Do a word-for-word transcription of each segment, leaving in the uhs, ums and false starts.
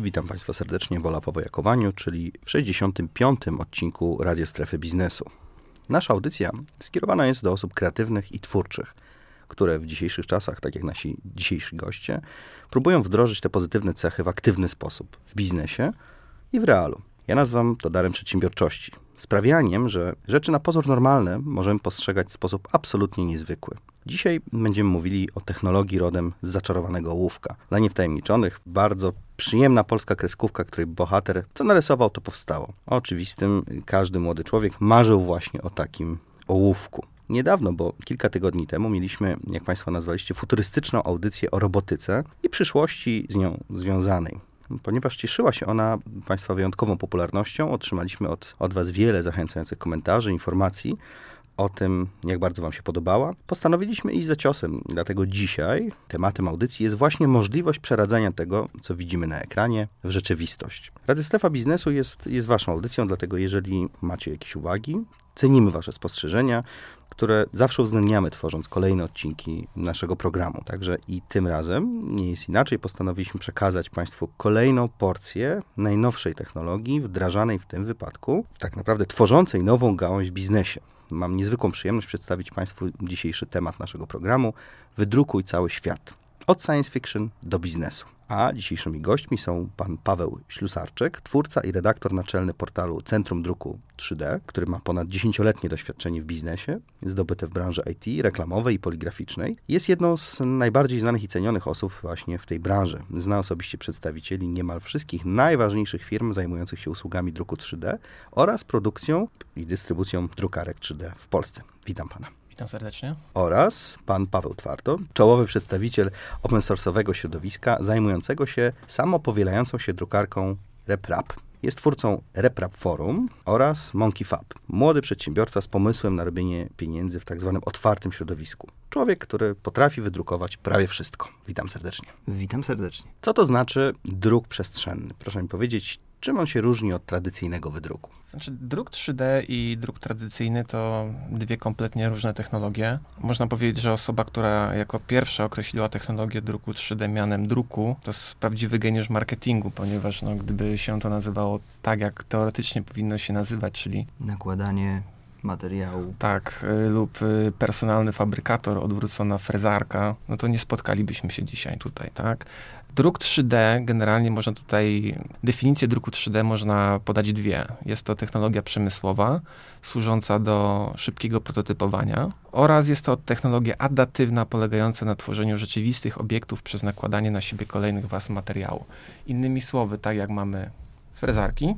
Witam Państwa serdecznie w Olafowo Jakowaniu, czyli w sześćdziesiątym piątym odcinku Radio Strefy Biznesu. Nasza audycja skierowana jest do osób kreatywnych i twórczych, które w dzisiejszych czasach, tak jak nasi dzisiejsi goście, próbują wdrożyć te pozytywne cechy w aktywny sposób w biznesie i w realu. Ja nazywam to darem przedsiębiorczości. Sprawianiem, że rzeczy na pozór normalne możemy postrzegać w sposób absolutnie niezwykły. Dzisiaj będziemy mówili o technologii rodem z zaczarowanego ołówka. Dla niewtajemniczonych bardzo przyjemna polska kreskówka, której bohater, co narysował, to powstało. Oczywistym każdy młody człowiek marzył właśnie o takim ołówku. Niedawno, bo kilka tygodni temu mieliśmy, jak Państwo nazwaliście, futurystyczną audycję o robotyce i przyszłości z nią związanej. Ponieważ cieszyła się ona Państwa wyjątkową popularnością, otrzymaliśmy od, od Was wiele zachęcających komentarzy, informacji o tym, jak bardzo Wam się podobała. Postanowiliśmy iść za ciosem, dlatego dzisiaj tematem audycji jest właśnie możliwość przeradzania tego, co widzimy na ekranie, w rzeczywistość. Radio Strefa Biznesu jest, jest Waszą audycją, dlatego jeżeli macie jakieś uwagi, cenimy Wasze spostrzeżenia, które zawsze uwzględniamy, tworząc kolejne odcinki naszego programu. Także i tym razem nie jest inaczej. Postanowiliśmy przekazać Państwu kolejną porcję najnowszej technologii, wdrażanej w tym wypadku, tak naprawdę tworzącej nową gałąź w biznesie. Mam niezwykłą przyjemność przedstawić Państwu dzisiejszy temat naszego programu Wydrukuj cały świat. Od science fiction do biznesu. A dzisiejszymi gośćmi są pan Paweł Ślusarczyk, twórca i redaktor naczelny portalu Centrum Druku trzy D, który ma ponad dziesięcioletnie doświadczenie w biznesie, zdobyte w branży I T, reklamowej i poligraficznej. Jest jedną z najbardziej znanych i cenionych osób właśnie w tej branży. Zna osobiście przedstawicieli niemal wszystkich najważniejszych firm zajmujących się usługami druku trzy D oraz produkcją i dystrybucją drukarek trzy D w Polsce. Witam pana. Witam serdecznie. Oraz pan Paweł Twardo, czołowy przedstawiciel open source'owego środowiska zajmującego się samopowielającą się drukarką RepRap. Jest twórcą RepRap Forum oraz Monkey Fab. Młody przedsiębiorca z pomysłem na robienie pieniędzy w tak zwanym otwartym środowisku. Człowiek, który potrafi wydrukować prawie wszystko. Witam serdecznie. Witam serdecznie. Co to znaczy druk przestrzenny? Proszę mi powiedzieć, czym on się różni od tradycyjnego wydruku? Znaczy, druk trzy D i druk tradycyjny to dwie kompletnie różne technologie. Można powiedzieć, że osoba, która jako pierwsza określiła technologię druku trzy D mianem druku, to jest prawdziwy geniusz marketingu, ponieważ no, gdyby się to nazywało tak, jak teoretycznie powinno się nazywać, czyli nakładanie materiału. Tak, y, lub y, personalny fabrykator, odwrócona frezarka, no to nie spotkalibyśmy się dzisiaj tutaj, tak? Druk trzy D, generalnie można tutaj, definicję druku trzy D można podać dwie. Jest to technologia przemysłowa, służąca do szybkiego prototypowania oraz jest to technologia adatywna, polegająca na tworzeniu rzeczywistych obiektów przez nakładanie na siebie kolejnych warstw materiału. Innymi słowy, tak jak mamy frezarki,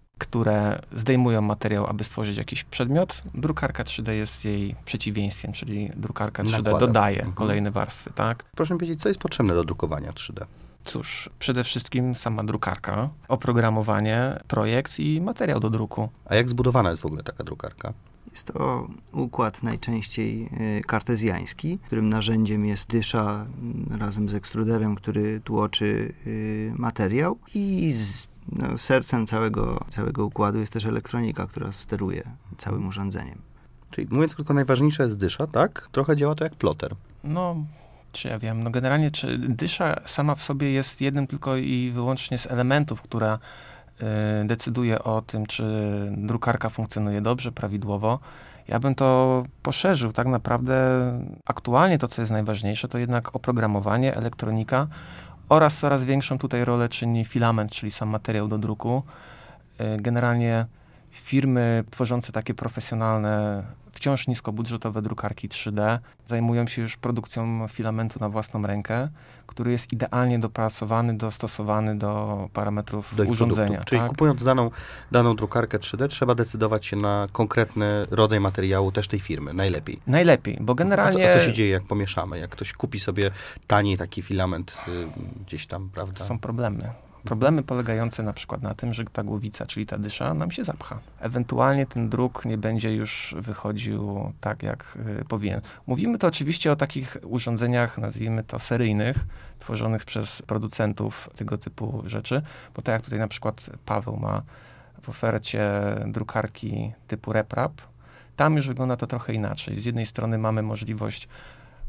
które zdejmują materiał, aby stworzyć jakiś przedmiot, drukarka trzy D jest jej przeciwieństwem, czyli drukarka trzy D Nakłada. dodaje Mhm. kolejne warstwy, tak? Proszę mi powiedzieć, co jest potrzebne do drukowania trzy D? Cóż, przede wszystkim sama drukarka, oprogramowanie, projekt i materiał do druku. A jak zbudowana jest w ogóle taka drukarka? Jest to układ najczęściej y, kartezjański, którym narzędziem jest dysza y, razem z ekstruderem, który tłoczy y, materiał i z, no, sercem całego, całego układu jest też elektronika, która steruje całym urządzeniem. Czyli mówiąc krótko, najważniejsza jest dysza, tak? Trochę działa to jak ploter. No, czy ja wiem, no generalnie czy dysza sama w sobie jest jednym tylko i wyłącznie z elementów, która y, decyduje o tym, czy drukarka funkcjonuje dobrze, prawidłowo. Ja bym to poszerzył. Tak naprawdę aktualnie to, co jest najważniejsze, to jednak oprogramowanie, elektronika oraz coraz większą tutaj rolę czyni filament, czyli sam materiał do druku. Y, generalnie firmy tworzące takie profesjonalne, wciąż niskobudżetowe drukarki trzy D zajmują się już produkcją filamentu na własną rękę, który jest idealnie dopracowany, dostosowany do parametrów do urządzenia. Produktu. Czyli tak? kupując daną, daną drukarkę trzy D, trzeba decydować się na konkretny rodzaj materiału też tej firmy, najlepiej. Najlepiej, bo generalnie... A co, a co się dzieje, jak pomieszamy? Jak ktoś kupi sobie taniej taki filament y, gdzieś tam, prawda? Są problemy. Problemy polegające na przykład na tym, że ta głowica, czyli ta dysza, nam się zapcha. Ewentualnie ten druk nie będzie już wychodził tak, jak y, powinien. Mówimy to oczywiście o takich urządzeniach, nazwijmy to seryjnych, tworzonych przez producentów tego typu rzeczy, bo tak jak tutaj na przykład Paweł ma w ofercie drukarki typu RepRap, tam już wygląda to trochę inaczej. Z jednej strony mamy możliwość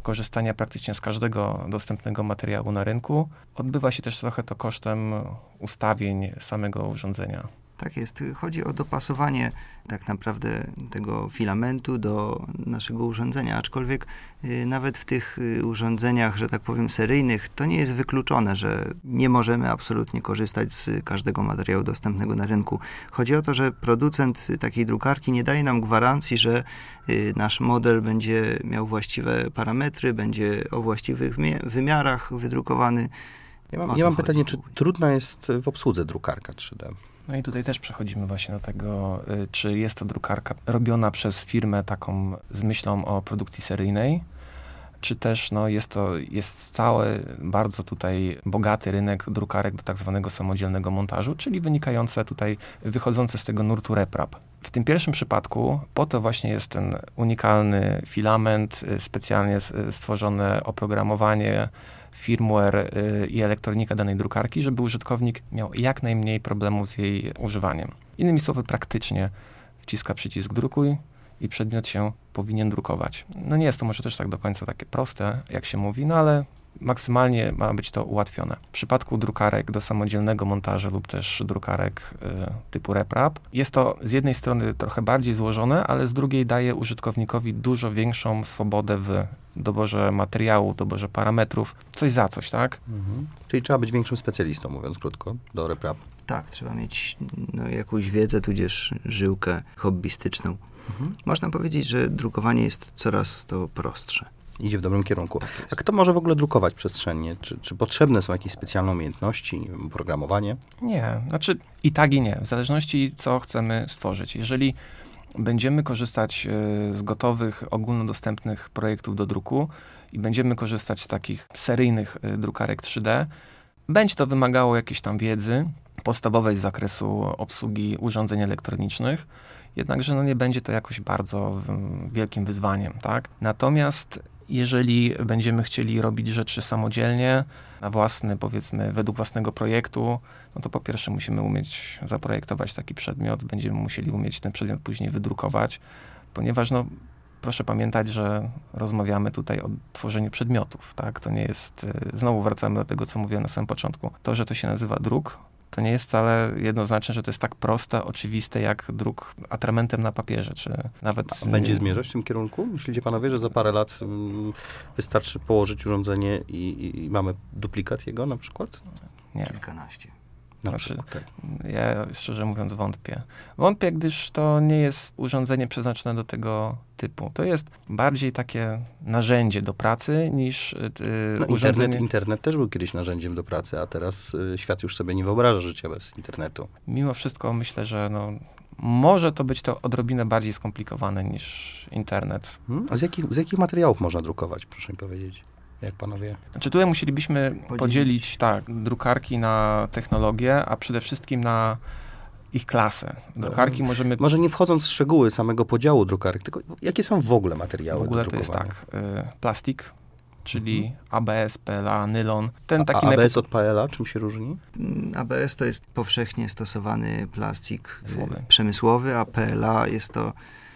korzystania praktycznie z każdego dostępnego materiału na rynku. Odbywa się też trochę to kosztem ustawień samego urządzenia. Tak jest. Chodzi o dopasowanie tak naprawdę tego filamentu do naszego urządzenia, aczkolwiek y, nawet w tych y, urządzeniach, że tak powiem, seryjnych, to nie jest wykluczone, że nie możemy absolutnie korzystać z każdego materiału dostępnego na rynku. Chodzi o to, że producent takiej drukarki nie daje nam gwarancji, że y, nasz model będzie miał właściwe parametry, będzie o właściwych wymiarach wydrukowany. Ja mam, ja mam pytanie, czy trudna jest w obsłudze drukarka trzy D? No i tutaj też przechodzimy właśnie do tego, czy jest to drukarka robiona przez firmę taką z myślą o produkcji seryjnej, czy też no, jest to jest cały bardzo tutaj bogaty rynek drukarek do tak zwanego samodzielnego montażu, czyli wynikające tutaj, wychodzące z tego nurtu RepRap. W tym pierwszym przypadku po to właśnie jest ten unikalny filament, specjalnie stworzone oprogramowanie, firmware i elektronika danej drukarki, żeby użytkownik miał jak najmniej problemów z jej używaniem. Innymi słowy, praktycznie wciska przycisk drukuj i przedmiot się powinien drukować. No nie jest to może też tak do końca takie proste, jak się mówi, no ale maksymalnie ma być to ułatwione. W przypadku drukarek do samodzielnego montażu lub też drukarek y, typu RepRap jest to z jednej strony trochę bardziej złożone, ale z drugiej daje użytkownikowi dużo większą swobodę w doborze materiału, doborze parametrów, coś za coś, tak? Mhm. Czyli trzeba być większym specjalistą, mówiąc krótko, do RepRap. Tak, trzeba mieć no, jakąś wiedzę, tudzież żyłkę hobbystyczną. Mhm. Można powiedzieć, że drukowanie jest coraz to prostsze. Idzie w dobrym kierunku. A kto może w ogóle drukować przestrzennie? Czy, czy potrzebne są jakieś specjalne umiejętności, nie wiem, programowanie? Nie, znaczy i tak i nie, w zależności co chcemy stworzyć. Jeżeli będziemy korzystać y, z gotowych, ogólnodostępnych projektów do druku i będziemy korzystać z takich seryjnych y, drukarek trzy D, będzie to wymagało jakiejś tam wiedzy podstawowej z zakresu obsługi urządzeń elektronicznych, jednakże no, nie będzie to jakoś bardzo y, wielkim wyzwaniem, tak? Natomiast jeżeli będziemy chcieli robić rzeczy samodzielnie, na własny, powiedzmy, według własnego projektu, no to po pierwsze musimy umieć zaprojektować taki przedmiot, będziemy musieli umieć ten przedmiot później wydrukować, ponieważ no, proszę pamiętać, że rozmawiamy tutaj o tworzeniu przedmiotów, tak? To nie jest, znowu wracamy do tego, co mówiłem na samym początku. To, że to się nazywa druk, to nie jest wcale jednoznaczne, że to jest tak proste, oczywiste, jak druk atramentem na papierze, czy nawet... A będzie zmierzać w tym kierunku? Myślicie panowie, że za parę lat um, wystarczy położyć urządzenie i, i mamy duplikat jego na przykład? Nie. Kilkanaście. Na znaczy, przykład, tak. Ja szczerze mówiąc wątpię. Wątpię, gdyż to nie jest urządzenie przeznaczone do tego typu. To jest bardziej takie narzędzie do pracy niż yy, no, urządzenie... Internet, internet też był kiedyś narzędziem do pracy, a teraz y, świat już sobie nie wyobraża życia bez internetu. Mimo wszystko myślę, że no, może to być to odrobinę bardziej skomplikowane niż internet. Hmm? A z jakich, z jakich materiałów można drukować, proszę mi powiedzieć? Jak panowie? Znaczy tutaj musielibyśmy podzielić, podzielić tak, drukarki na technologię, a przede wszystkim na ich klasę. Drukarki możemy... Może nie wchodząc w szczegóły samego podziału drukarek, tylko jakie są w ogóle materiały W ogóle do to jest drukowania? tak, y, plastik, czyli mhm. A B S, P L A, nylon. Ten taki a A B S najpod... od P L A czym się różni? A B S to jest powszechnie stosowany plastik Przemysłowy, przemysłowy, a P L A jest to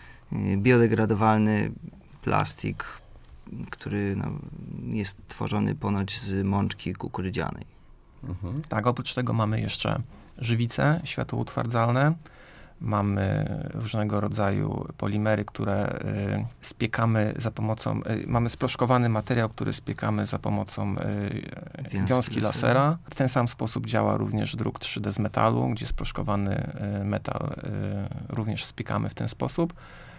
biodegradowalny plastik, który no, jest tworzony ponoć z mączki kukurydzianej. Mhm. Tak, oprócz tego mamy jeszcze żywice światłoutwardzalne, mamy różnego rodzaju polimery, które y, spiekamy za pomocą, y, mamy sproszkowany materiał, który spiekamy za pomocą y, wiązki, wiązki lasera. W ten sam sposób działa również druk trzy D z metalu, gdzie sproszkowany y, metal y, również spiekamy w ten sposób.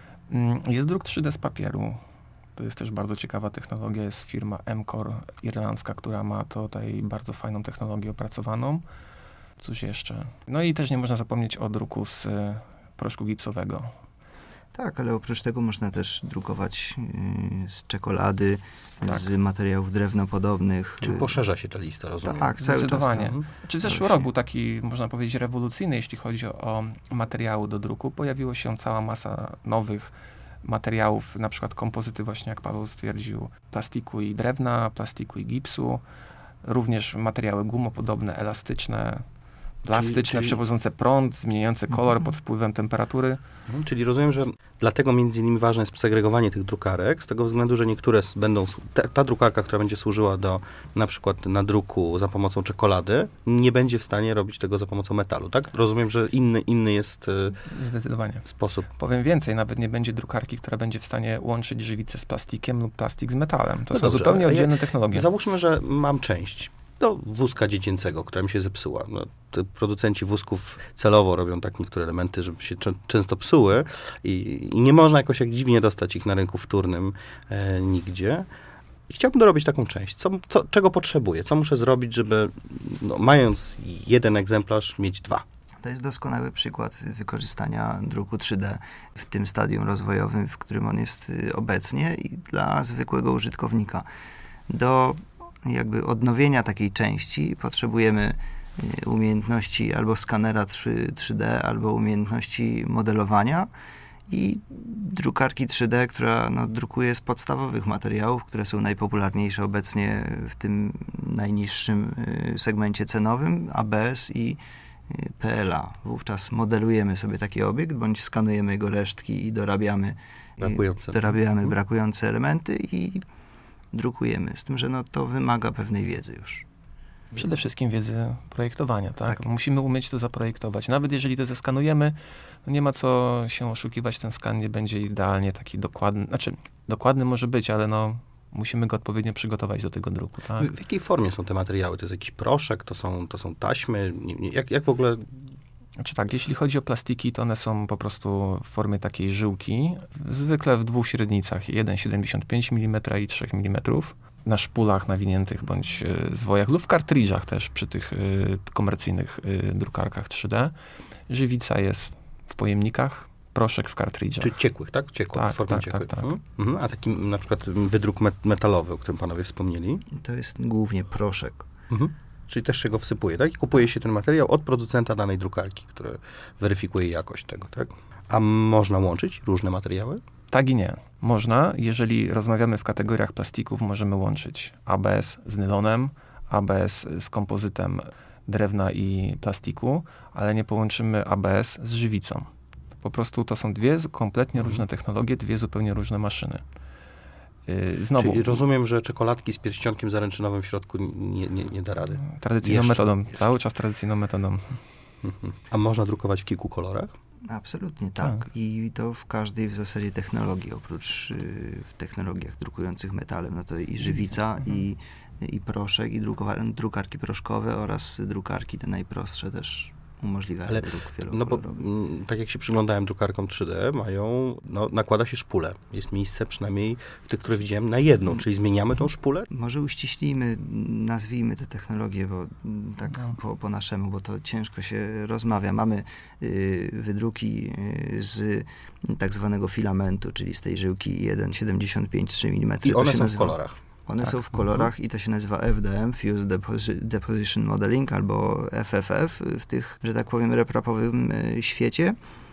Y, jest druk trzy D z papieru. To jest też bardzo ciekawa technologia. Jest firma M-Core irlandzka, która ma tutaj bardzo fajną technologię opracowaną. Cóż jeszcze? No i też nie można zapomnieć o druku z y, proszku gipsowego. Tak, ale oprócz tego można też drukować y, z czekolady, tak. z materiałów drewnopodobnych. Czyli poszerza się ta lista, rozumiem? Tak, cały Zdecydowanie. czas. Czy zeszły rok był taki, można powiedzieć, rewolucyjny, jeśli chodzi o, o materiały do druku. Pojawiło się cała masa nowych materiałów, na przykład kompozyty właśnie, jak Paweł stwierdził, plastiku i drewna, plastiku i gipsu, również materiały gumopodobne, elastyczne. plastyczne, czyli, czyli... przewodzące prąd, zmieniające kolor mhm. pod wpływem temperatury. Mhm, czyli rozumiem, że dlatego między innymi ważne jest segregowanie tych drukarek, z tego względu, że niektóre będą, ta, ta drukarka, która będzie służyła do na przykład nadruku za pomocą czekolady, nie będzie w stanie robić tego za pomocą metalu, tak? Rozumiem, że inny, inny jest Zdecydowanie. sposób. Powiem więcej, nawet nie będzie drukarki, która będzie w stanie łączyć żywicę z plastikiem lub plastik z metalem. To no są dobrze, zupełnie oddzielne ja, technologie. Załóżmy, że mam część do wózka dziecięcego, która mi się zepsuła. No, te producenci wózków celowo robią tak niektóre elementy, żeby się cze- często psuły i, i nie można jakoś jak dziwnie dostać ich na rynku wtórnym e, nigdzie. I chciałbym dorobić taką część. Co, co, czego potrzebuję? Co muszę zrobić, żeby no, mając jeden egzemplarz, mieć dwa? To jest doskonały przykład wykorzystania druku trzy D w tym stadium rozwojowym, w którym on jest obecnie i dla zwykłego użytkownika. Do jakby odnowienia takiej części potrzebujemy umiejętności albo skanera trzy D, albo umiejętności modelowania i drukarki trzy D, która no, drukuje z podstawowych materiałów, które są najpopularniejsze obecnie w tym najniższym segmencie cenowym, A B S i P L A. Wówczas modelujemy sobie taki obiekt, bądź skanujemy jego resztki i dorabiamy brakujące, dorabiamy brakujące elementy i drukujemy. Z tym, że no, to wymaga pewnej wiedzy już. Przede wszystkim wiedzy projektowania, tak? tak? Musimy umieć to zaprojektować. Nawet jeżeli to zeskanujemy, no nie ma co się oszukiwać, ten skan nie będzie idealnie taki dokładny. Znaczy, dokładny może być, ale no musimy go odpowiednio przygotować do tego druku, tak? W jakiej formie są te materiały? To jest jakiś proszek? To są, to są taśmy? Nie, nie, jak, jak w ogóle... Znaczy tak, jeśli chodzi o plastiki, to one są po prostu w formie takiej żyłki, zwykle w dwóch średnicach, jeden przecinek siedemdziesiąt pięć milimetrów i trzy milimetry, na szpulach nawiniętych bądź y, zwojach lub w kartridżach też przy tych y, komercyjnych y, drukarkach trzy D. Żywica jest w pojemnikach, proszek w kartridżach. Czy ciekłych, tak? Ciekłych, tak, w formie tak, ciekłych. tak, tak. Mhm. A taki na przykład wydruk met- metalowy, o którym panowie wspomnieli? To jest głównie proszek. Mhm. Czyli też się go wsypuje, tak? I kupuje się ten materiał od producenta danej drukarki, który weryfikuje jakość tego, tak? A można łączyć różne materiały? Tak i nie. Można, jeżeli rozmawiamy w kategoriach plastików, możemy łączyć A B S z nylonem, A B S z kompozytem drewna i plastiku, ale nie połączymy A B S z żywicą. Po prostu to są dwie kompletnie różne technologie, dwie zupełnie różne maszyny. Znowu. Czyli rozumiem, że czekoladki z pierścionkiem zaręczynowym w środku nie, nie, nie da rady. Tradycyjną jeszcze, metodą. Jeszcze. Cały czas tradycyjną metodą. A można drukować w kilku kolorach? Absolutnie tak. tak. I to w każdej w zasadzie technologii, oprócz y, w technologiach drukujących metalem, no to i żywica, mhm. i, i proszek, i drukowa- drukarki proszkowe oraz drukarki te najprostsze też umożliwiają Ale, druk no bo wielokolorowy. m, tak jak się przyglądałem drukarkom trzy D, mają, no, nakłada się szpulę. Jest miejsce przynajmniej w tych, które widziałem, na jedną, czyli zmieniamy tą szpulę? Może uściślimy, nazwijmy te technologie, bo tak no. po, po naszemu, bo to ciężko się rozmawia. Mamy y, wydruki y, z tak zwanego filamentu, czyli z tej żyłki jeden przecinek siedemdziesiąt pięć trzy milimetra. I one są nazywa, w kolorach. One tak. są w kolorach mhm. i to się nazywa F D M, Fused Deposi- Deposition Modeling, albo F F F w tych, że tak powiem, reprapowym y, świecie.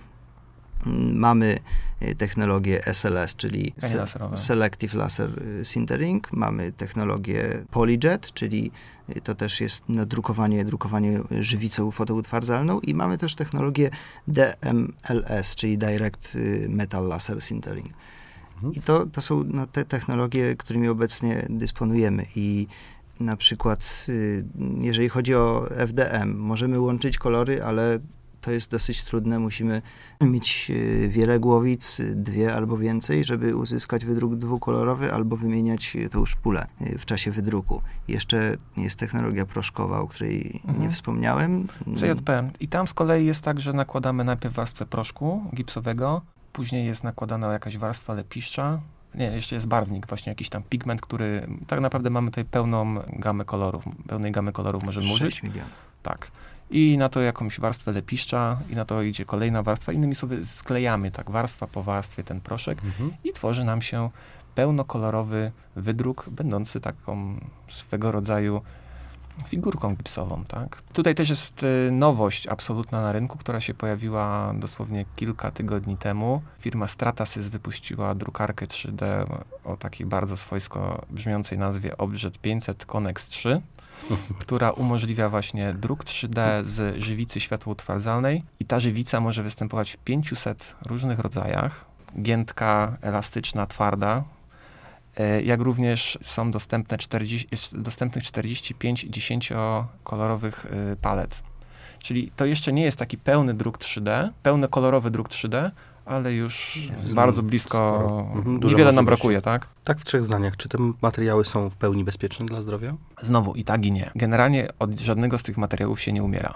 Mamy technologię S L S, czyli se- Selective Laser Sintering. Mamy technologię PolyJet, czyli to też jest na drukowanie, drukowanie żywicą fotoutwardzalną. I mamy też technologię D M L S, czyli Direct Metal Laser Sintering. Mhm. I to, to są no, te technologie, którymi obecnie dysponujemy. I na przykład, jeżeli chodzi o F D M, możemy łączyć kolory, ale to jest dosyć trudne. Musimy mieć wiele głowic, dwie albo więcej, żeby uzyskać wydruk dwukolorowy, albo wymieniać tą szpulę w czasie wydruku. Jeszcze jest technologia proszkowa, o której mhm. nie wspomniałem. C J P. I tam z kolei jest tak, że nakładamy najpierw warstwę proszku gipsowego, później jest nakładana jakaś warstwa lepiszcza. Nie, jeszcze jest barwnik, właśnie jakiś tam pigment, który tak naprawdę mamy tutaj pełną gamę kolorów. Pełnej gamy kolorów możemy użyć. sześć milionów. Tak. I na to jakąś warstwę lepiszcza i na to idzie kolejna warstwa. Innymi słowy sklejamy tak warstwa po warstwie ten proszek mhm. i tworzy nam się pełnokolorowy wydruk, będący taką swego rodzaju figurką gipsową, tak? Tutaj też jest y, nowość absolutna na rynku, która się pojawiła dosłownie kilka tygodni temu. Firma Stratasys wypuściła drukarkę trzy D o takiej bardzo swojsko brzmiącej nazwie Objet pięćset Connex trzy. która umożliwia właśnie druk trzy D z żywicy światłoutwardzalnej i ta żywica może występować w pięciuset różnych rodzajach. Giętka, elastyczna, twarda, jak również są dostępne czterdzieści, jest dostępnych czterdzieści pięć dziesięciokolorowych palet. Czyli to jeszcze nie jest taki pełny druk trzy D, pełny kolorowy druk trzy D, ale już Z, bardzo blisko, mhm, niewiele nam brakuje, tak? Tak w trzech zdaniach, czy te materiały są w pełni bezpieczne dla zdrowia? Znowu i tak i nie. Generalnie od żadnego z tych materiałów się nie umiera.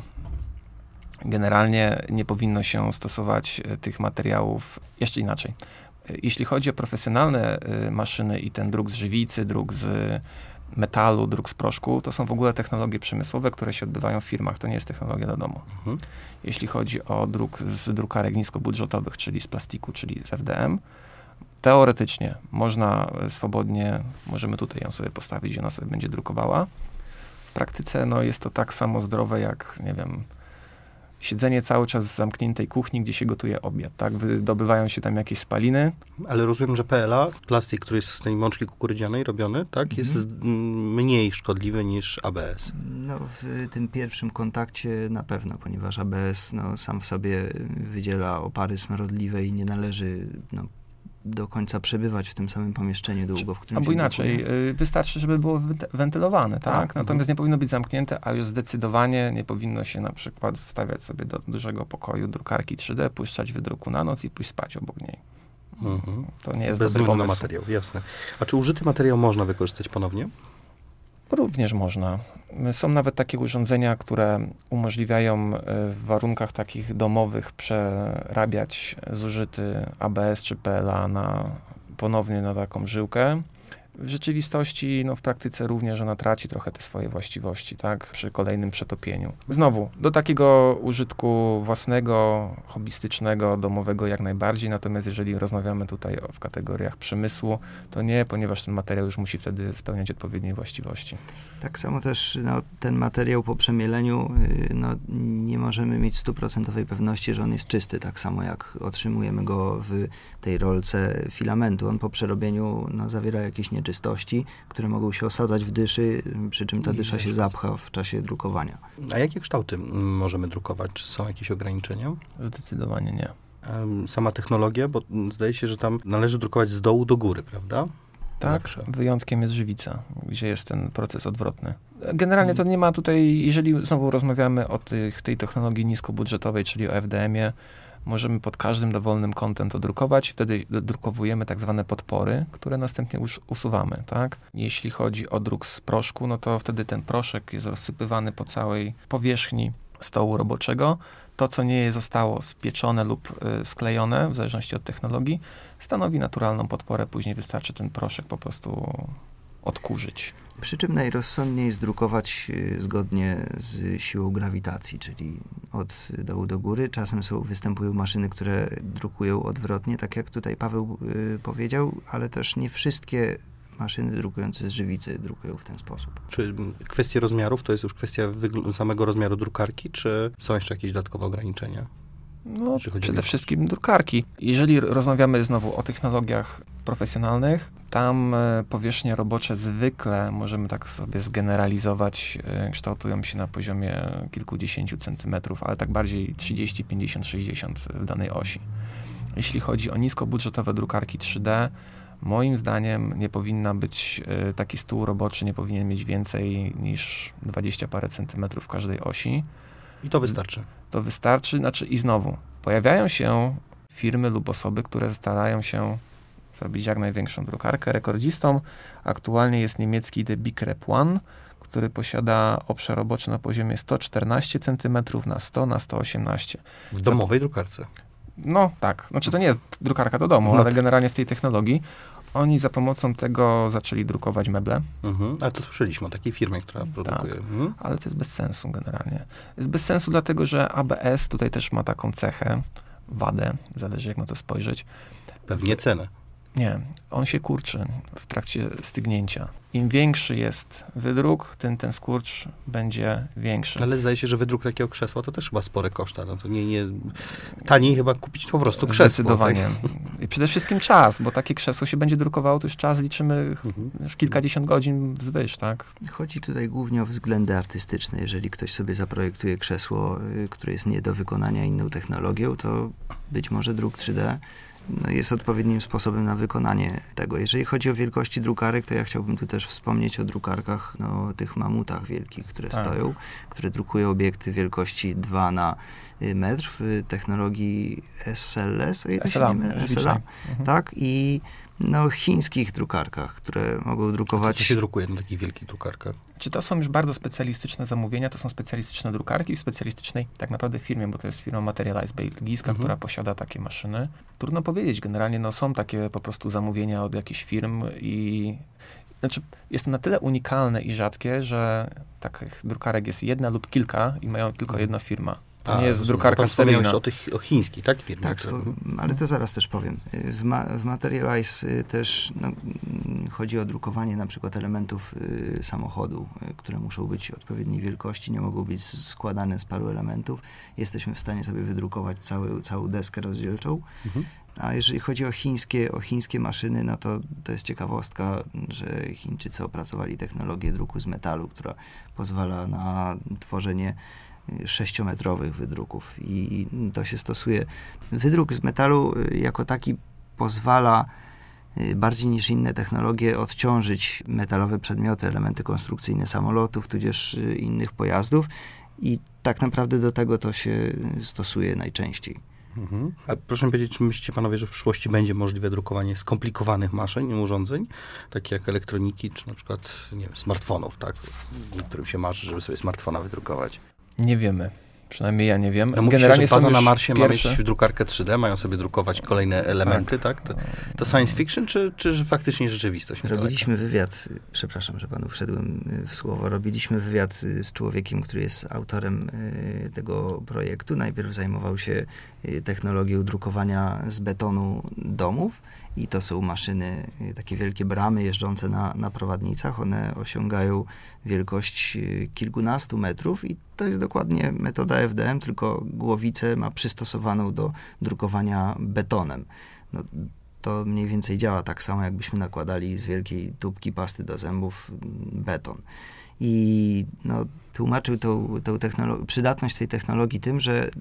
Generalnie nie powinno się stosować tych materiałów, jeszcze inaczej. Jeśli chodzi o profesjonalne maszyny i ten druk z żywicy, druk z metalu, druk z proszku, to są w ogóle technologie przemysłowe, które się odbywają w firmach. To nie jest technologia do domu. Mhm. Jeśli chodzi o druk z drukarek niskobudżetowych, czyli z plastiku, czyli z F D M, teoretycznie można swobodnie, możemy tutaj ją sobie postawić i ona sobie będzie drukowała. W praktyce no, jest to tak samo zdrowe jak, nie wiem, siedzenie cały czas w zamkniętej kuchni, gdzie się gotuje obiad, tak? Wydobywają się tam jakieś spaliny. Ale rozumiem, że P L A, plastik, który jest z tej mączki kukurydzianej robiony, tak? Mhm. Jest mniej szkodliwy niż A B S. No w tym pierwszym kontakcie na pewno, ponieważ A B S no, sam w sobie wydziela opary smrodliwe i nie należy no, do końca przebywać w tym samym pomieszczeniu długo, w którym Albo się inaczej, drukuje. Wystarczy, żeby było wentylowane, tak? tak? Natomiast mhm. nie powinno być zamknięte, a już zdecydowanie nie powinno się na przykład wstawiać sobie do dużego pokoju drukarki trzy D, puszczać wydruku na noc i pójść spać obok niej. Mhm. To nie jest Bez dobry względu pomysł. na materiał, jasne. A czy użyty materiał można wykorzystać ponownie? Również można. Są nawet takie urządzenia, które umożliwiają w warunkach takich domowych przerabiać zużyty A B S czy P L A na, ponownie na taką żyłkę. W rzeczywistości, no w praktyce również ona traci trochę te swoje właściwości, tak, przy kolejnym przetopieniu. Znowu, do takiego użytku własnego, hobbystycznego, domowego jak najbardziej, natomiast jeżeli rozmawiamy tutaj o, w kategoriach przemysłu, to nie, ponieważ ten materiał już musi wtedy spełniać odpowiednie właściwości. Tak samo też no, ten materiał po przemieleniu, no, nie możemy mieć stuprocentowej pewności, że on jest czysty, tak samo jak otrzymujemy go w tej rolce filamentu. On po przerobieniu no, zawiera jakieś nieczystości, które mogą się osadzać w dyszy, przy czym ta dysza się zapcha w czasie drukowania. A jakie kształty możemy drukować? Czy są jakieś ograniczenia? Zdecydowanie nie. Sama technologia, bo zdaje się, że tam należy drukować z dołu do góry, prawda? Tak, Zawsze. Wyjątkiem jest żywica, gdzie jest ten proces odwrotny. Generalnie to nie ma tutaj, jeżeli znowu rozmawiamy o tych, tej technologii niskobudżetowej, czyli o F D M-ie, możemy pod każdym dowolnym kątem to drukować, wtedy drukowujemy tak zwane podpory, które następnie już usuwamy, tak? Jeśli chodzi o druk z proszku, no to wtedy ten proszek jest rozsypywany po całej powierzchni stołu roboczego. To, co nie zostało spieczone lub y, sklejone, w zależności od technologii, stanowi naturalną podporę. Później wystarczy ten proszek po prostu odkurzyć. Przy czym najrozsądniej jest drukować y, zgodnie z siłą grawitacji, czyli od dołu do góry. Czasem są, występują maszyny, które drukują odwrotnie, tak jak tutaj Paweł y, powiedział, ale też nie wszystkie maszyny drukujące z żywicy drukują w ten sposób. Czy kwestia rozmiarów to jest już kwestia wygl- samego rozmiaru drukarki, czy są jeszcze jakieś dodatkowe ograniczenia? No, przede wszystkim drukarki. Jeżeli rozmawiamy znowu o technologiach profesjonalnych, tam powierzchnie robocze zwykle, możemy tak sobie zgeneralizować, kształtują się na poziomie kilkudziesięciu centymetrów, ale tak bardziej trzydzieści, pięćdziesiąt, sześćdziesiąt w danej osi. Jeśli chodzi o niskobudżetowe drukarki trzy D, moim zdaniem nie powinna być, taki stół roboczy nie powinien mieć więcej niż dwadzieścia parę centymetrów w każdej osi. I to wystarczy. To wystarczy, znaczy i znowu, pojawiają się firmy lub osoby, które starają się zrobić jak największą drukarkę. Rekordzistą aktualnie jest niemiecki The Big Rep One, który posiada obszar roboczy na poziomie sto czternaście centymetrów na sto na sto osiemnaście. W domowej drukarce. No tak, znaczy to nie jest drukarka do domu, no ale generalnie w tej technologii oni za pomocą tego zaczęli drukować meble. Mhm. Ale to słyszeliśmy o takiej firmie, która produkuje. Tak, mhm. ale to jest bez sensu generalnie. Jest bez sensu dlatego, że A B S tutaj też ma taką cechę, wadę, zależy jak na to spojrzeć. Pewnie cenę. Nie, on się kurczy w trakcie stygnięcia. Im większy jest wydruk, tym ten skurcz będzie większy. Ale zdaje się, że wydruk takiego krzesła to też chyba spore koszta. No to nie, nie... Taniej chyba kupić po prostu krzesło. Zdecydowanie. Tak? I przede wszystkim czas, bo takie krzesło się będzie drukowało, to już czas liczymy mhm. już kilkadziesiąt godzin wzwyż, tak? Chodzi tutaj głównie o względy artystyczne. Jeżeli ktoś sobie zaprojektuje krzesło, które jest nie do wykonania inną technologią, to być może druk trzy D no jest odpowiednim sposobem na wykonanie tego. Jeżeli chodzi o wielkości drukarek, to ja chciałbym tu też wspomnieć o drukarkach, no, tych mamutach wielkich, które tak. stoją, które drukują obiekty wielkości dwa na metr w technologii S L S, o ile S L A, się nie mylę, S L A, mhm. tak, i no, chińskich drukarkach, które mogą drukować... Co się drukuje na takich wielkich drukarkach? Czy to są już bardzo specjalistyczne zamówienia, to są specjalistyczne drukarki w specjalistycznej tak naprawdę firmie, bo to jest firma Materialize belgijska, mhm. która posiada takie maszyny. Trudno powiedzieć, generalnie no, są takie po prostu zamówienia od jakichś firm i znaczy jest to na tyle unikalne i rzadkie, że takich drukarek jest jedna lub kilka i mają tylko jedna firma. To A, nie jest drukarka seryjna. o tych o chińskich, tak? Firmy, tak, które... ale to zaraz też powiem. W, ma, w Materialize też no, chodzi o drukowanie na przykład elementów y, samochodu, y, które muszą być odpowiedniej wielkości, nie mogą być składane z paru elementów. Jesteśmy w stanie sobie wydrukować cały, całą deskę rozdzielczą. Mhm. A jeżeli chodzi o chińskie, o chińskie maszyny, no to to jest ciekawostka, że Chińczycy opracowali technologię druku z metalu, która pozwala na tworzenie sześciometrowych wydruków i to się stosuje. Wydruk z metalu jako taki pozwala bardziej niż inne technologie odciążyć metalowe przedmioty, elementy konstrukcyjne samolotów, tudzież innych pojazdów i tak naprawdę do tego to się stosuje najczęściej. Mhm. A proszę mi powiedzieć, czy myślicie panowie, że w przyszłości będzie możliwe drukowanie skomplikowanych maszyn i urządzeń, takie jak elektroniki, czy na przykład, nie wiem, smartfonów, tak? Niektórym się marzy, żeby sobie smartfona wydrukować. Nie wiemy. Przynajmniej ja nie wiem. No Generalnie się, że baza na Marsie pierwsze... ma mieć drukarkę trzy D, mają sobie drukować kolejne elementy, tak? tak? To, to science fiction, czy, czy faktycznie rzeczywistość? Robiliśmy wywiad, przepraszam, że panu wszedłem w słowo, robiliśmy wywiad z człowiekiem, który jest autorem tego projektu. Najpierw zajmował się technologią drukowania z betonu domów i to są maszyny, takie wielkie bramy jeżdżące na, na prowadnicach. One osiągają wielkość kilkunastu metrów i to jest dokładnie metoda F D M, tylko głowicę ma przystosowaną do drukowania betonem. No, to mniej więcej działa tak samo, jakbyśmy nakładali z wielkiej tubki pasty do zębów beton. I no, tłumaczył tą, tą technolo- przydatność tej technologii tym, że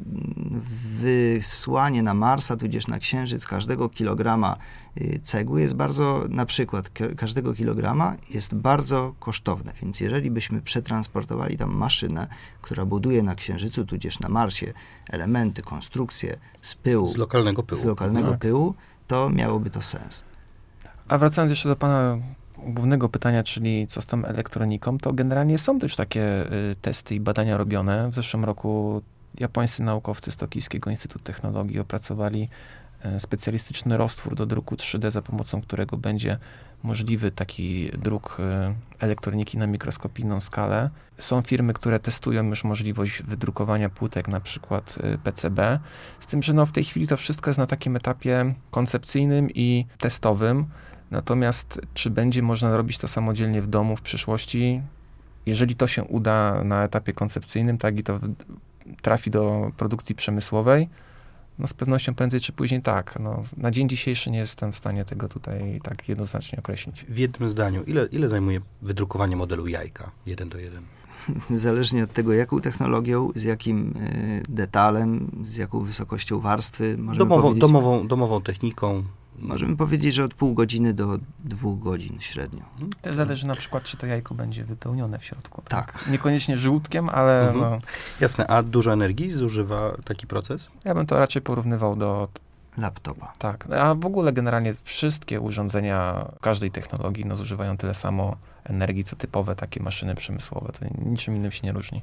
wysłanie na Marsa, tudzież na Księżyc każdego kilograma cegły jest bardzo, na przykład każdego kilograma jest bardzo kosztowne. Więc jeżeli byśmy przetransportowali tam maszynę, która buduje na Księżycu, tudzież na Marsie elementy, konstrukcje z pyłu, z lokalnego pyłu, z lokalnego tak. pyłu, to miałoby to sens. A wracając jeszcze do pana głównego pytania, czyli co z tą elektroniką, to generalnie są też takie y, testy i badania robione. W zeszłym roku japońscy naukowcy z Tokijskiego Instytutu Technologii opracowali y, specjalistyczny roztwór do druku trzy D, za pomocą którego będzie możliwy taki druk y, elektroniki na mikroskopijną skalę. Są firmy, które testują już możliwość wydrukowania płytek, na przykład y, P C B, z tym, że no, w tej chwili to wszystko jest na takim etapie koncepcyjnym i testowym. Natomiast czy będzie można robić to samodzielnie w domu w przyszłości? Jeżeli to się uda na etapie koncepcyjnym, tak i to trafi do produkcji przemysłowej, no z pewnością prędzej czy później tak. No, na dzień dzisiejszy nie jestem w stanie tego tutaj tak jednoznacznie określić. W jednym zdaniu, ile, ile zajmuje wydrukowanie modelu jajka jeden do jeden? Zależnie od tego, jaką technologią, z jakim y, detalem, z jaką wysokością warstwy. Możemy Domową, powiedzieć, domową, domową techniką. Możemy powiedzieć, że od pół godziny do dwóch godzin średnio. Też zależy na przykład, czy to jajko będzie wypełnione w środku. Tak. tak. Niekoniecznie żółtkiem, ale mhm. no... Jasne. A dużo energii zużywa taki proces? Ja bym to raczej porównywał do... laptopa. Tak. A w ogóle generalnie wszystkie urządzenia każdej technologii no, zużywają tyle samo energii, co typowe takie maszyny przemysłowe. To niczym innym się nie różni.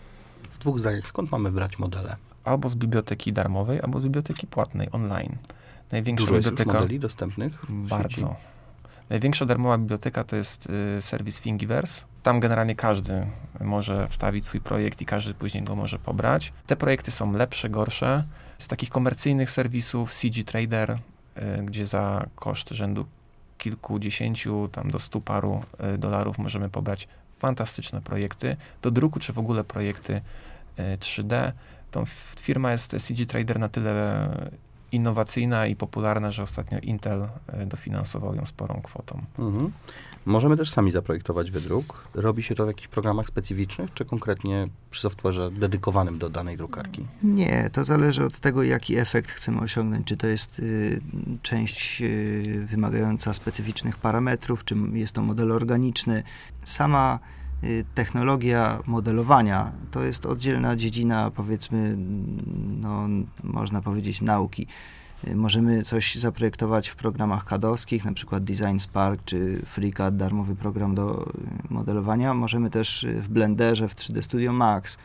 W dwóch zdaniach, skąd mamy brać modele? Albo z biblioteki darmowej, albo z biblioteki płatnej, online. Największa Dużo jest biblioteka, już modeli dostępnych? Bardzo. Sieci? Największa darmowa biblioteka to jest y, serwis Thingiverse. Tam generalnie każdy może wstawić swój projekt i każdy później go może pobrać. Te projekty są lepsze, gorsze. Z takich komercyjnych serwisów C G Trader, gdzie za koszt rzędu kilkudziesięciu tam do stu paru dolarów możemy pobrać fantastyczne projekty do druku, czy w ogóle projekty trzy D. Tą firma jest C G Trader na tyle innowacyjna i popularna, że ostatnio Intel dofinansował ją sporą kwotą. Mhm. Możemy też sami zaprojektować wydruk. Robi się to w jakichś programach specyficznych, czy konkretnie przy software'ze dedykowanym do danej drukarki? Nie, to zależy od tego, jaki efekt chcemy osiągnąć. Czy to jest y, część y, wymagająca specyficznych parametrów, czy jest to model organiczny. Sama y, technologia modelowania to jest oddzielna dziedzina, powiedzmy, no, można powiedzieć, nauki. Możemy coś zaprojektować w programach kadowskich, na przykład Design Spark czy FreeCAD, darmowy program do modelowania. Możemy też w Blenderze, w trzy D Studio Max.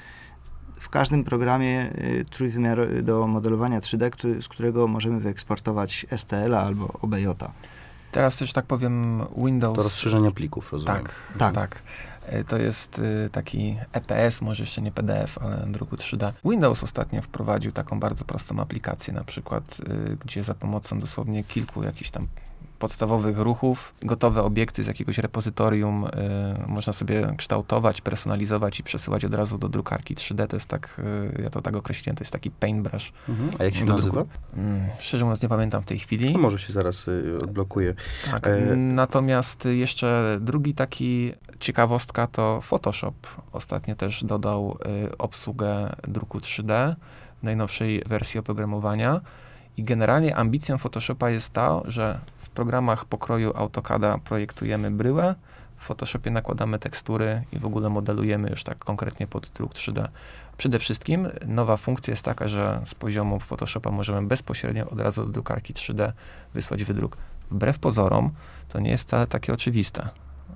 W każdym programie trójwymiarowy do modelowania trzy D, który, z którego możemy wyeksportować S T L a albo O B J a. Teraz też tak powiem Windows... To rozszerzenie plików, rozumiem. Tak, tak. tak. To jest taki E P S, może jeszcze nie P D F, ale druku trzy D. Windows ostatnio wprowadził taką bardzo prostą aplikację, na przykład, gdzie za pomocą dosłownie kilku jakichś tam podstawowych ruchów, gotowe obiekty z jakiegoś repozytorium y, można sobie kształtować, personalizować i przesyłać od razu do drukarki trzy D. To jest tak, y, ja to tak określiłem, to jest taki paintbrush. Mhm. A jak się nazywa? Mm, szczerze mówiąc nie pamiętam w tej chwili. No może się zaraz y, odblokuje. Tak, e... natomiast jeszcze drugi taki ciekawostka to Photoshop. Ostatnio też dodał y, obsługę druku trzy D w najnowszej wersji oprogramowania. I generalnie ambicją Photoshopa jest to, że w programach pokroju AutoCADa projektujemy bryłę, w Photoshopie nakładamy tekstury i w ogóle modelujemy już tak konkretnie pod druk trzy D. Przede wszystkim nowa funkcja jest taka, że z poziomu Photoshopa możemy bezpośrednio od razu do drukarki trzy D wysłać wydruk. Wbrew pozorom to nie jest wcale takie oczywiste,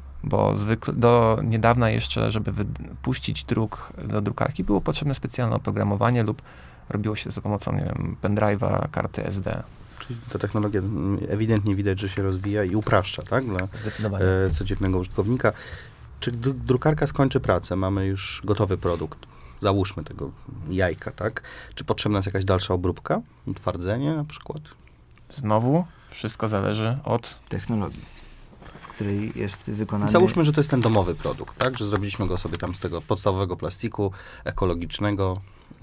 bo zwykle do niedawna jeszcze, żeby puścić druk do drukarki, było potrzebne specjalne oprogramowanie lub robiło się za pomocą, nie wiem, pendrive'a, karty S D. Czyli ta technologia ewidentnie widać, że się rozwija i upraszcza, tak? Dla Zdecydowanie. E, codziennego użytkownika. Czy drukarka skończy pracę, mamy już gotowy produkt, załóżmy tego jajka, tak? Czy potrzebna jest jakaś dalsza obróbka? Utwardzenie na przykład? Znowu wszystko zależy od technologii, w której jest wykonany... Załóżmy, że to jest ten domowy produkt, tak? Że zrobiliśmy go sobie tam z tego podstawowego plastiku, ekologicznego.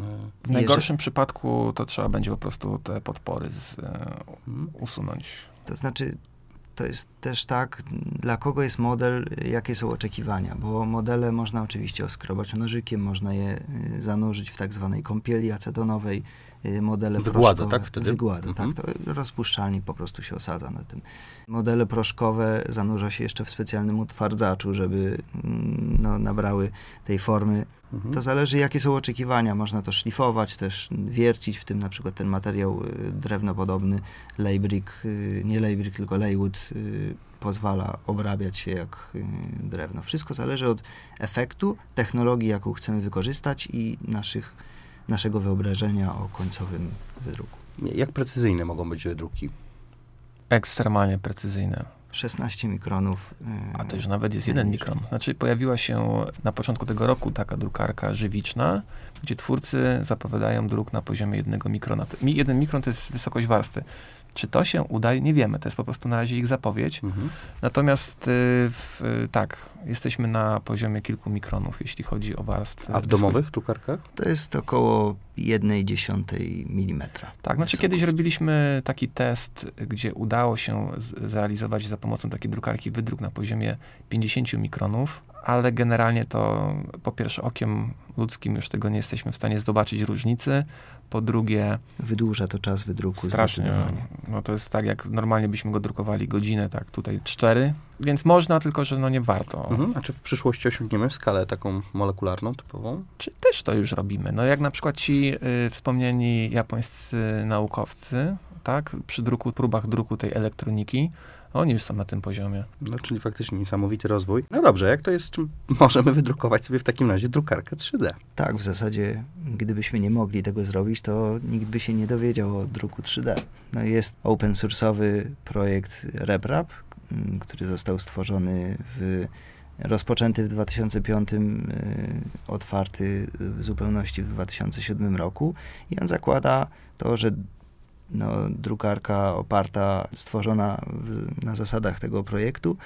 W najgorszym przypadku to trzeba będzie po prostu te podpory z, um, usunąć. To znaczy, to jest też tak, dla kogo jest model, jakie są oczekiwania, bo modele można oczywiście oskrobać nożykiem, można je zanurzyć w tak zwanej kąpieli acedonowej, modele wygładza, proszkowe. tak? Wtedy? Wygładza, mhm. tak. To rozpuszczalnik po prostu się osadza na tym. Modele proszkowe zanurza się jeszcze w specjalnym utwardzaczu, żeby no, nabrały tej formy. Mhm. To zależy, jakie są oczekiwania. Można to szlifować, też wiercić, w tym na przykład ten materiał drewnopodobny, Laybrick, nie Laybrick, tylko Laywood, pozwala obrabiać się jak drewno. Wszystko zależy od efektu, technologii, jaką chcemy wykorzystać i naszych naszego wyobrażenia o końcowym wydruku. Jak precyzyjne mogą być wydruki? Ekstremalnie precyzyjne. szesnaście mikronów. Yy, A to już nawet jest jeden mikron. Znaczy pojawiła się na początku tego roku taka drukarka żywiczna, gdzie twórcy zapowiadają druk na poziomie jednego mikrona. Jeden mikron to jest wysokość warstwy. Czy to się udaje? Nie wiemy. To jest po prostu na razie ich zapowiedź. Mhm. Natomiast yy, w, yy, tak, jesteśmy na poziomie kilku mikronów, jeśli chodzi o warstwę. A w domowych drukarkach? To jest około jednej dziesiątej milimetra. Tak, znaczy kiedyś robiliśmy taki test, gdzie udało się zrealizować za pomocą takiej drukarki wydruk na poziomie pięćdziesięciu mikronów, ale generalnie to po pierwsze okiem ludzkim już tego nie jesteśmy w stanie zobaczyć różnicy, po drugie... Wydłuża to czas wydruku strasznie, zdecydowanie. No to jest tak, jak normalnie byśmy go drukowali godzinę, tak tutaj cztery, więc można, tylko że no nie warto. Mhm. A czy w przyszłości osiągniemy skalę taką molekularną, typową? Czy też to już robimy? No jak na przykład ci y, wspomniani japońscy naukowcy, tak, przy druku, próbach druku tej elektroniki, oni już są na tym poziomie. No, czyli faktycznie niesamowity rozwój. No dobrze, jak to jest, czym możemy wydrukować sobie w takim razie drukarkę trzy D? Tak, w zasadzie, gdybyśmy nie mogli tego zrobić, to nikt by się nie dowiedział o druku trzy D. No, jest open source'owy projekt RepRap, który został stworzony w rozpoczęty w dwa tysiące piątym, y, otwarty w zupełności w dwa tysiące siódmym roku i on zakłada to, że no, drukarka oparta, stworzona w, na zasadach tego projektu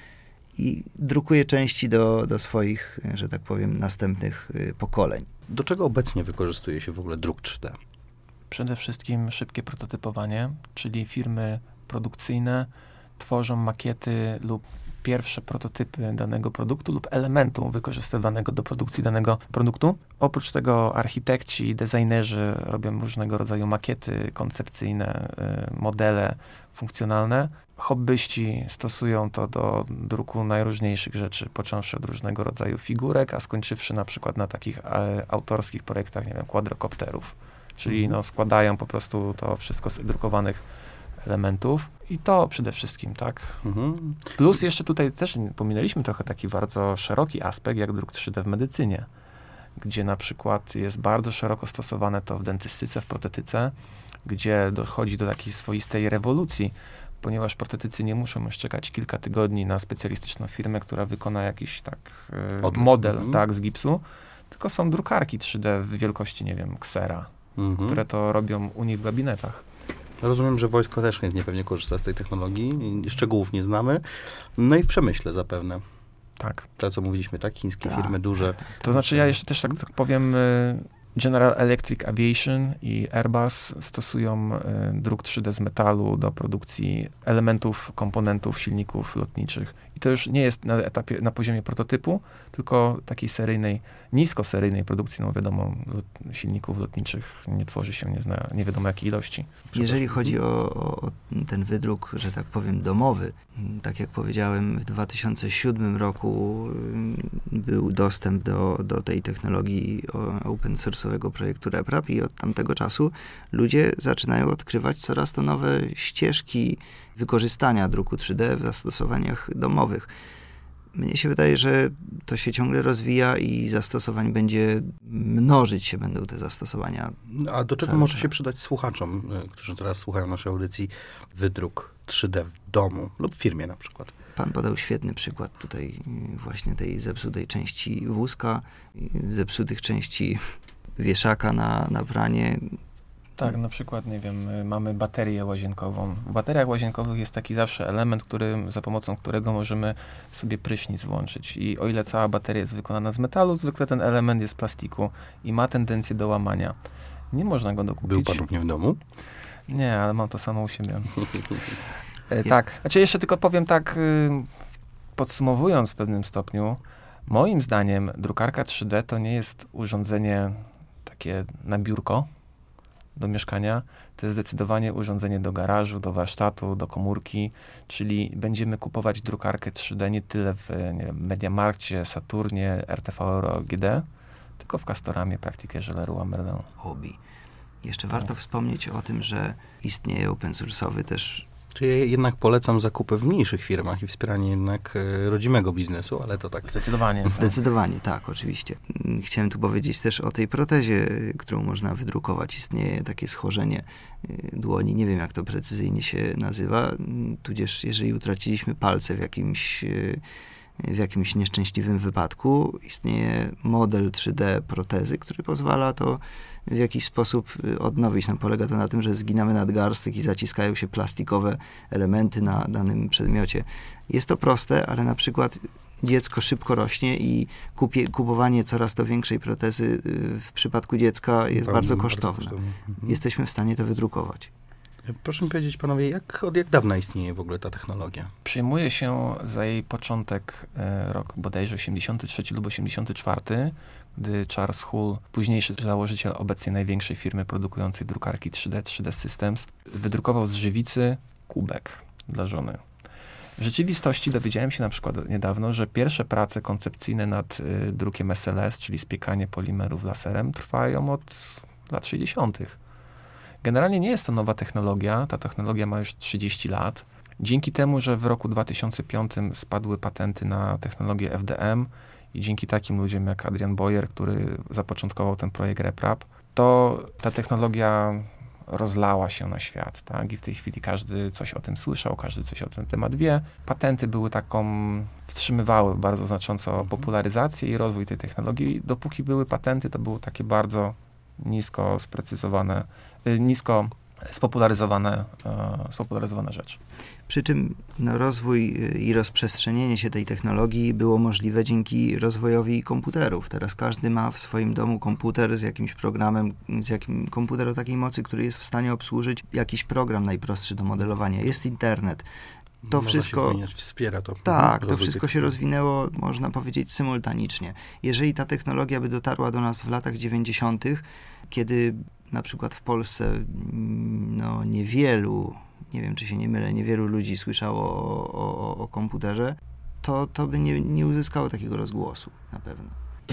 i drukuje części do, do swoich, że tak powiem, następnych pokoleń. Do czego obecnie wykorzystuje się w ogóle druk trzy D? Przede wszystkim szybkie prototypowanie, czyli firmy produkcyjne tworzą makiety lub pierwsze prototypy danego produktu lub elementu wykorzystywanego do produkcji danego produktu. Oprócz tego architekci, designerzy robią różnego rodzaju makiety koncepcyjne, modele funkcjonalne. Hobbyści stosują to do druku najróżniejszych rzeczy, począwszy od różnego rodzaju figurek, a skończywszy na przykład na takich autorskich projektach, nie wiem, quadrocopterów. Czyli mhm. no, składają po prostu to wszystko z drukowanych elementów i to przede wszystkim, tak? Mhm. Plus jeszcze tutaj też pominęliśmy trochę taki bardzo szeroki aspekt, jak druk trzy D w medycynie, gdzie na przykład jest bardzo szeroko stosowane to w dentystyce, w protetyce, gdzie dochodzi do takiej swoistej rewolucji, ponieważ protetycy nie muszą już czekać kilka tygodni na specjalistyczną firmę, która wykona jakiś tak e, model mhm. tak, z gipsu, tylko są drukarki trzy D w wielkości, nie wiem, ksera, mhm. które to robią u nich w gabinetach. Rozumiem, że wojsko też chętnie pewnie korzysta z tej technologii. Szczegółów nie znamy. No i w przemyśle zapewne. Tak. To, co mówiliśmy, tak? Chińskie tak. firmy duże. To znaczy ja jeszcze też tak, tak powiem, General Electric Aviation i Airbus stosują druk trzy D z metalu do produkcji elementów, komponentów, silników lotniczych. I to już nie jest na etapie, na poziomie prototypu, tylko takiej seryjnej, niskoseryjnej produkcji. No wiadomo, lot, silników lotniczych nie tworzy się nie, zna, nie wiadomo jakiej ilości. Jeżeli chodzi o, o ten wydruk, że tak powiem, domowy, tak jak powiedziałem, w dwa tysiące siódmym roku był dostęp do, do tej technologii open source'owego projektu RepRap i od tamtego czasu ludzie zaczynają odkrywać coraz to nowe ścieżki wykorzystania druku trzy D w zastosowaniach domowych. Mnie się wydaje, że to się ciągle rozwija i zastosowań będzie, mnożyć się będą te zastosowania. A do czego może się przydać słuchaczom, którzy teraz słuchają naszej audycji, wydruk trzy D w domu lub w firmie na przykład? Pan podał świetny przykład tutaj właśnie tej zepsutej części wózka, zepsutych części wieszaka na, na pranie. Tak, na przykład, nie wiem, mamy baterię łazienkową. W bateriach łazienkowych jest taki zawsze element, który, za pomocą którego możemy sobie prysznic włączyć. I o ile cała bateria jest wykonana z metalu, zwykle ten element jest z plastiku i ma tendencję do łamania. Nie można go dokupić. Był pan u mnie w domu? Nie, ale mam to samo u siebie. e, tak, znaczy jeszcze tylko powiem tak, podsumowując w pewnym stopniu, moim zdaniem drukarka trzy D to nie jest urządzenie takie na biurko, do mieszkania, to jest zdecydowanie urządzenie do garażu, do warsztatu, do komórki, czyli będziemy kupować drukarkę trzy D nie tyle w nie wiem, Mediamarkcie, Saturnie, R T V Euro G D, tylko w Castoramie, Praktike, Leroy Merlin. Hobby. Jeszcze warto no. wspomnieć o tym, że istnieje open source'owy też. Czyli ja jednak polecam zakupy w mniejszych firmach i wspieranie jednak e, rodzimego biznesu, ale to tak... Zdecydowanie. Zdecydowanie, tak. tak, oczywiście. Chciałem tu powiedzieć też o tej protezie, którą można wydrukować. Istnieje takie schorzenie dłoni, nie wiem jak to precyzyjnie się nazywa, tudzież jeżeli utraciliśmy palce w jakimś, w jakimś nieszczęśliwym wypadku, istnieje model trzy D protezy, który pozwala to w jakiś sposób odnowić. No, polega to na tym, że zginamy nadgarstek i zaciskają się plastikowe elementy na danym przedmiocie. Jest to proste, ale na przykład dziecko szybko rośnie i kupie, kupowanie coraz to większej protezy w przypadku dziecka jest bardzo kosztowne. Bardzo kosztowne. Mhm. Jesteśmy w stanie to wydrukować. Proszę mi powiedzieć, panowie, jak, od jak dawna istnieje w ogóle ta technologia? Przyjmuje się za jej początek e, rok bodajże osiemdziesiąty trzeci lub osiemdziesiąty czwarty, gdy Charles Hull, późniejszy założyciel obecnie największej firmy produkującej drukarki trzy D, trzy D Systems, wydrukował z żywicy kubek dla żony. W rzeczywistości dowiedziałem się na przykład niedawno, że pierwsze prace koncepcyjne nad y, drukiem S L S, czyli spiekanie polimerów laserem, trwają od lat sześćdziesiątych. Generalnie nie jest to nowa technologia, ta technologia ma już trzydzieści lat. Dzięki temu, że w roku dwa tysiące piątym spadły patenty na technologię F D M i dzięki takim ludziom jak Adrian Boyer, który zapoczątkował ten projekt RepRap, to ta technologia rozlała się na świat, tak? I w tej chwili każdy coś o tym słyszał, każdy coś o ten temat wie. Patenty były taką, wstrzymywały bardzo znacząco mhm. popularyzację i rozwój tej technologii. Dopóki były patenty, to było takie bardzo nisko sprecyzowane, nisko spopularyzowane, spopularyzowana rzecz. Przy czym no, rozwój i rozprzestrzenienie się tej technologii było możliwe dzięki rozwojowi komputerów. Teraz każdy ma w swoim domu komputer z jakimś programem, z jakim komputer o takiej mocy, który jest w stanie obsłużyć jakiś program najprostszy do modelowania. Jest internet. To Można wszystko się zmieniać, wspiera to. Tak, to wszystko się rozwinęło, można powiedzieć, symultanicznie. Jeżeli ta technologia by dotarła do nas w latach dziewięćdziesiątych, kiedy na przykład w Polsce no, niewielu, nie wiem czy się nie mylę, niewielu ludzi słyszało o, o, o komputerze, to, to by nie, nie uzyskało takiego rozgłosu na pewno.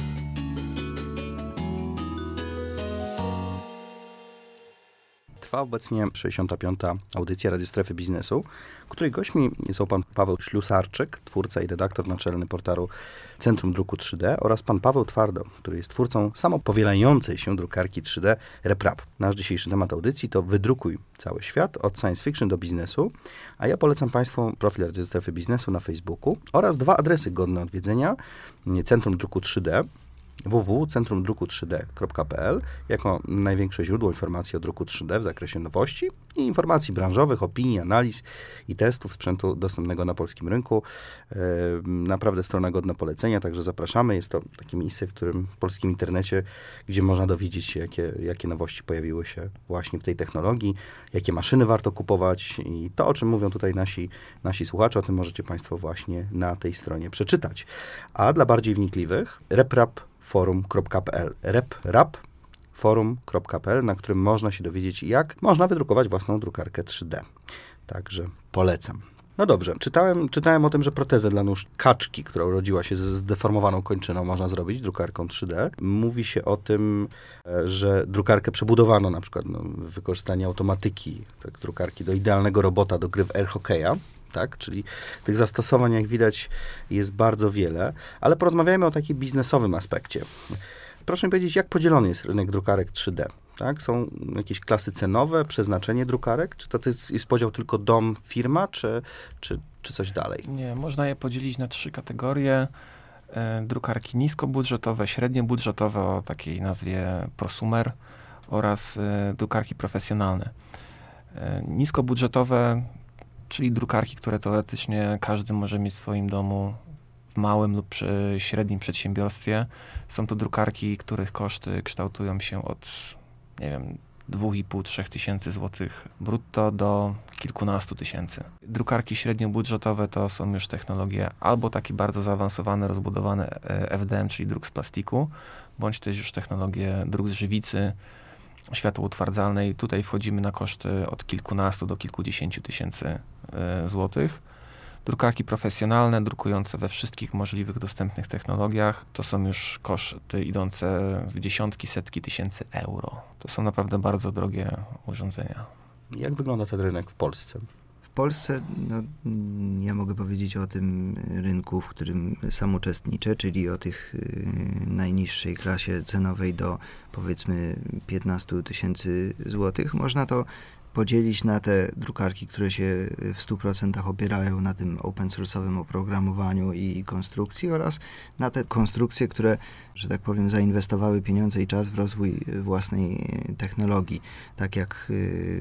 Trwa obecnie sześćdziesiąta piąta audycja Radiostrefy Biznesu, której gośćmi są pan Paweł Ślusarczyk, twórca i redaktor naczelny portalu Centrum Druku trzy D oraz pan Paweł Twardo, który jest twórcą samopowielającej się drukarki trzy D RepRap. Nasz dzisiejszy temat audycji to Wydrukuj cały świat, od science fiction do biznesu, a ja polecam państwu profil Radiostrefy Biznesu na Facebooku oraz dwa adresy godne odwiedzenia: Centrum Druku trzy D, w w w kropka centrum druku trzy d kropka p l jako największe źródło informacji o druku trzy D w zakresie nowości i informacji branżowych, opinii, analiz i testów sprzętu dostępnego na polskim rynku. E, naprawdę strona godna polecenia, także zapraszamy. Jest to takie miejsce, w którym w polskim internecie, gdzie można dowiedzieć się, jakie, jakie nowości pojawiły się właśnie w tej technologii, jakie maszyny warto kupować i to, o czym mówią tutaj nasi, nasi słuchacze, o tym możecie państwo właśnie na tej stronie przeczytać. A dla bardziej wnikliwych, reprap forum kropka p l, reprap forum kropka p l, na którym można się dowiedzieć, jak można wydrukować własną drukarkę trzy D. Także polecam. No dobrze, czytałem, czytałem o tym, że protezę dla nóż kaczki, która urodziła się ze zdeformowaną kończyną, można zrobić drukarką trzy D. Mówi się o tym, że drukarkę przebudowano na przykład no, wykorzystanie automatyki, tak, drukarki do idealnego robota do gry w air hockeya. Tak, czyli tych zastosowań, jak widać, jest bardzo wiele, ale porozmawiajmy o takim biznesowym aspekcie. Proszę mi powiedzieć, jak podzielony jest rynek drukarek trzy D? Tak? Są jakieś klasy cenowe, przeznaczenie drukarek? Czy to jest, jest podział tylko dom, firma, czy, czy, czy coś dalej? Nie, można je podzielić na trzy kategorie. E, drukarki niskobudżetowe, średniobudżetowe o takiej nazwie prosumer oraz e, drukarki profesjonalne. E, niskobudżetowe, czyli drukarki, które teoretycznie każdy może mieć w swoim domu, w małym lub przy średnim przedsiębiorstwie. Są to drukarki, których koszty kształtują się od, nie wiem, dwa i pół do trzech tysięcy złotych brutto do kilkunastu tysięcy. Drukarki średniobudżetowe to są już technologie albo takie bardzo zaawansowane, rozbudowane F D M, czyli druk z plastiku, bądź też już technologie druk z żywicy, światłoutwardzalnej. Tutaj wchodzimy na koszty od kilkunastu do kilkudziesięciu tysięcy złotych. Drukarki profesjonalne, drukujące we wszystkich możliwych dostępnych technologiach, to są już koszty idące w dziesiątki, setki tysięcy euro. To są naprawdę bardzo drogie urządzenia. Jak wygląda ten rynek w Polsce? W Polsce, no, ja mogę powiedzieć o tym rynku, w którym sam uczestniczę, czyli o tych y, najniższej klasie cenowej do powiedzmy piętnastu tysięcy złotych. Można to podzielić na te drukarki, które się w stu procentach opierają na tym open source'owym oprogramowaniu i konstrukcji oraz na te konstrukcje, które, że tak powiem, zainwestowały pieniądze i czas w rozwój własnej technologii, tak jak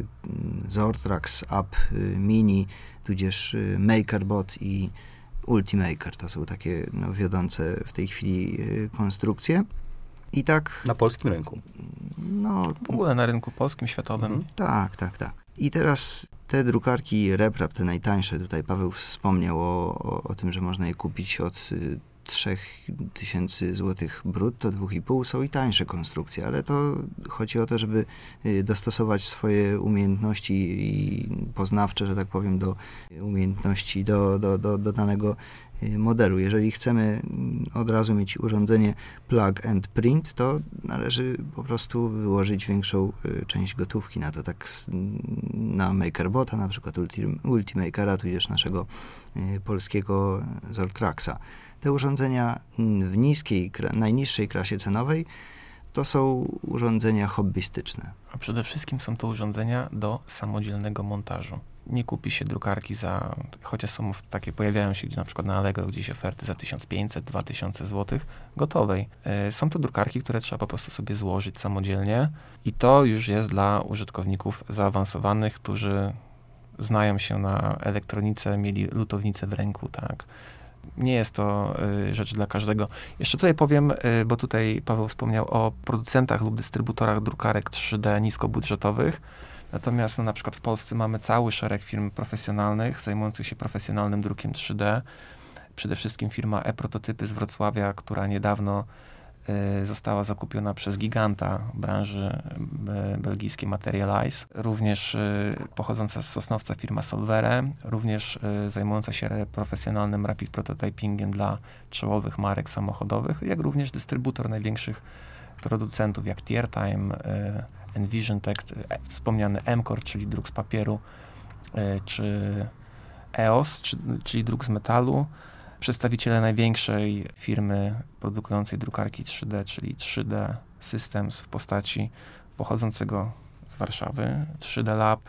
Zortrax, App Mini, tudzież MakerBot i Ultimaker. To są takie no, wiodące w tej chwili konstrukcje. I tak... Na polskim rynku. No, w ogóle na rynku polskim, światowym. Mhm. Tak, tak, tak. I teraz te drukarki RepRap, te najtańsze, tutaj Paweł wspomniał o, o, o tym, że można je kupić od trzech tysięcy złotych brutto, dwa i pół, są i tańsze konstrukcje, ale to chodzi o to, żeby dostosować swoje umiejętności i poznawcze, że tak powiem, do umiejętności do, do, do, do danego modelu. Jeżeli chcemy od razu mieć urządzenie plug and print, to należy po prostu wyłożyć większą część gotówki na to, tak na MakerBota, na przykład Ultimakera, tudzież naszego polskiego Zortraxa. Te urządzenia w niskiej, najniższej klasie cenowej to są urządzenia hobbystyczne. A przede wszystkim są to urządzenia do samodzielnego montażu. nie kupi się drukarki za, chociaż są takie, pojawiają się gdzie na przykład na Allegro gdzieś oferty za tysiąc pięćset do dwa tysiące złotych gotowej. Są to drukarki, które trzeba po prostu sobie złożyć samodzielnie i to już jest dla użytkowników zaawansowanych, którzy znają się na elektronice, mieli lutownicę w ręku, tak. Nie jest to y, rzecz dla każdego. Jeszcze tutaj powiem, y, bo tutaj Paweł wspomniał o producentach lub dystrybutorach drukarek trzy D niskobudżetowych. Natomiast no, na przykład w Polsce mamy cały szereg firm profesjonalnych zajmujących się profesjonalnym drukiem trzy D. Przede wszystkim firma E-Prototypy z Wrocławia, która niedawno y, została zakupiona przez giganta branży y, belgijskiej Materialize. Również y, pochodząca z Sosnowca firma Solvere, również y, zajmująca się profesjonalnym rapid prototypingiem dla czołowych marek samochodowych, jak również dystrybutor największych producentów jak TierTime, y, Envision Tech, wspomniany M-Core, czyli druk z papieru, czy E O S, czy, czyli druk z metalu. Przedstawiciele największej firmy produkującej drukarki trzy D, czyli trzy D Systems w postaci pochodzącego z Warszawy, trzy D Lab,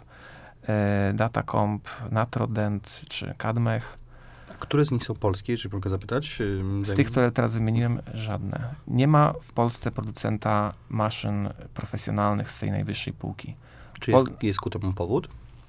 Datacomp, Natrodent czy Cadmech. Które z nich są polskie, czy mogę zapytać? Z tych, które teraz wymieniłem, żadne. Nie ma w Polsce producenta maszyn profesjonalnych z tej najwyższej półki. Czy jest, Pol- jest ku temu powód?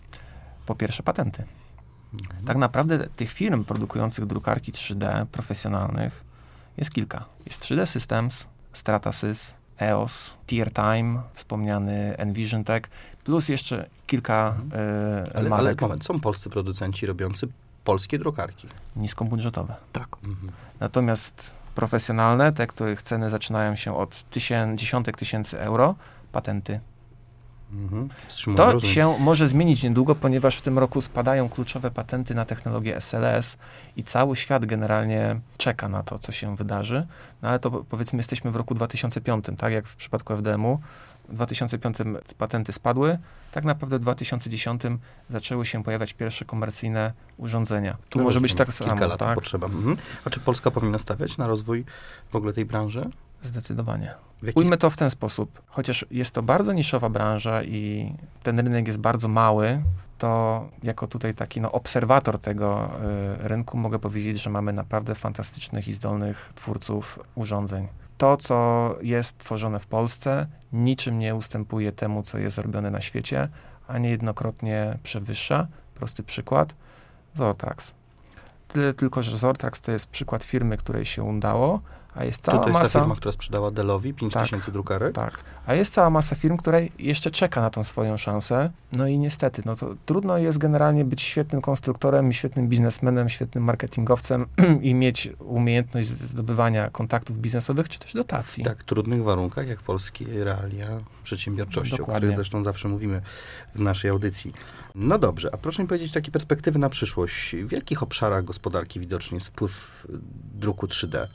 Po pierwsze patenty. Mhm. Tak naprawdę tych firm produkujących drukarki trzy D profesjonalnych jest kilka. Jest trzy D Systems, Stratasys, E O S, TierTime, wspomniany Envision Tech, plus jeszcze kilka mhm. y, ale, marek. Ale moment, są polscy producenci robiący polskie drukarki. Niskobudżetowe. Tak. Mhm. Natomiast profesjonalne, te, których ceny zaczynają się od tysię, dziesiątek tysięcy euro, patenty. Mhm. To rozumiem. się może zmienić niedługo, ponieważ w tym roku spadają kluczowe patenty na technologię S L S i cały świat generalnie czeka na to, co się wydarzy. No ale to powiedzmy jesteśmy w roku dwa tysiące piątym, tak jak w przypadku F D M u. W dwa tysiące piątym patenty spadły, tak naprawdę w dwa tysiące dziesiątym zaczęły się pojawiać pierwsze komercyjne urządzenia. Tu no może rozumiem, być tak samo. Kilka lat tak? potrzeba. Mhm. A czy Polska powinna stawiać na rozwój w ogóle tej branży? Zdecydowanie. Ujmę to w ten sposób. Chociaż jest to bardzo niszowa branża i ten rynek jest bardzo mały, to jako tutaj taki no, obserwator tego y, rynku mogę powiedzieć, że mamy naprawdę fantastycznych i zdolnych twórców urządzeń. To, co jest tworzone w Polsce, niczym nie ustępuje temu, co jest robione na świecie, a niejednokrotnie przewyższa. Prosty przykład. Zortrax. Tyle tylko, że Zortrax to jest przykład firmy, której się udało, a jest cała to, to jest masa... ta firma, która sprzedała Dellowi pięć tysięcy tak, drukarek? Tak. A jest cała masa firm, która jeszcze czeka na tą swoją szansę. No i niestety, no to trudno jest generalnie być świetnym konstruktorem, świetnym biznesmenem, świetnym marketingowcem i mieć umiejętność zdobywania kontaktów biznesowych, czy też dotacji. W tak trudnych warunkach, jak polskie realia przedsiębiorczości, Dokładnie. o których zresztą zawsze mówimy w naszej audycji. No dobrze, a proszę mi powiedzieć takie perspektywy na przyszłość. W jakich obszarach gospodarki widoczny jest wpływ druku trzy D?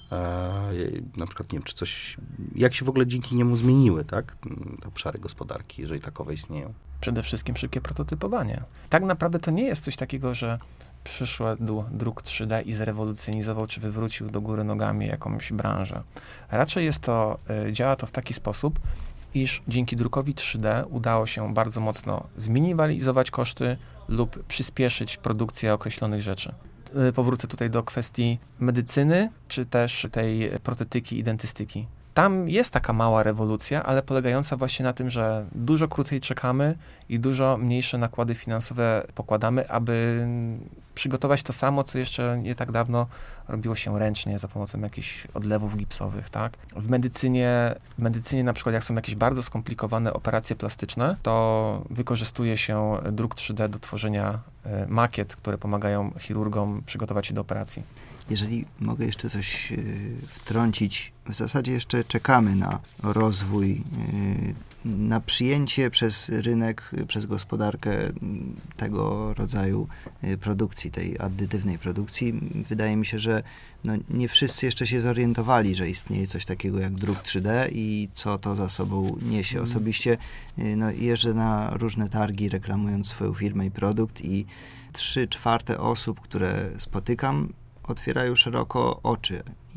Na przykład, nie wiem, czy coś, jak się w ogóle dzięki niemu zmieniły, tak, te obszary gospodarki, jeżeli takowe istnieją? Przede wszystkim szybkie prototypowanie. Tak naprawdę to nie jest coś takiego, że przyszedł druk trzy D i zrewolucjonizował, czy wywrócił do góry nogami jakąś branżę. Raczej jest to, działa to w taki sposób, iż dzięki drukowi trzy D udało się bardzo mocno zminimalizować koszty lub przyspieszyć produkcję określonych rzeczy. Powrócę tutaj do kwestii medycyny, czy też tej protetyki i dentystyki. Tam jest taka mała rewolucja, ale polegająca właśnie na tym, że dużo krócej czekamy i dużo mniejsze nakłady finansowe pokładamy, aby przygotować to samo, co jeszcze nie tak dawno robiło się ręcznie za pomocą jakichś odlewów gipsowych, tak? W medycynie, w medycynie na przykład jak są jakieś bardzo skomplikowane operacje plastyczne, to wykorzystuje się druk trzy D do tworzenia makiet, które pomagają chirurgom przygotować się do operacji. Jeżeli mogę jeszcze coś wtrącić, w zasadzie jeszcze czekamy na rozwój, na przyjęcie przez rynek, przez gospodarkę tego rodzaju produkcji, tej addytywnej produkcji. Wydaje mi się, że no nie wszyscy jeszcze się zorientowali, że istnieje coś takiego jak druk trzy D i co to za sobą niesie. Osobiście no, jeżdżę na różne targi, reklamując swoją firmę i produkt i trzy czwarte osób, które spotykam, otwierają szeroko oczy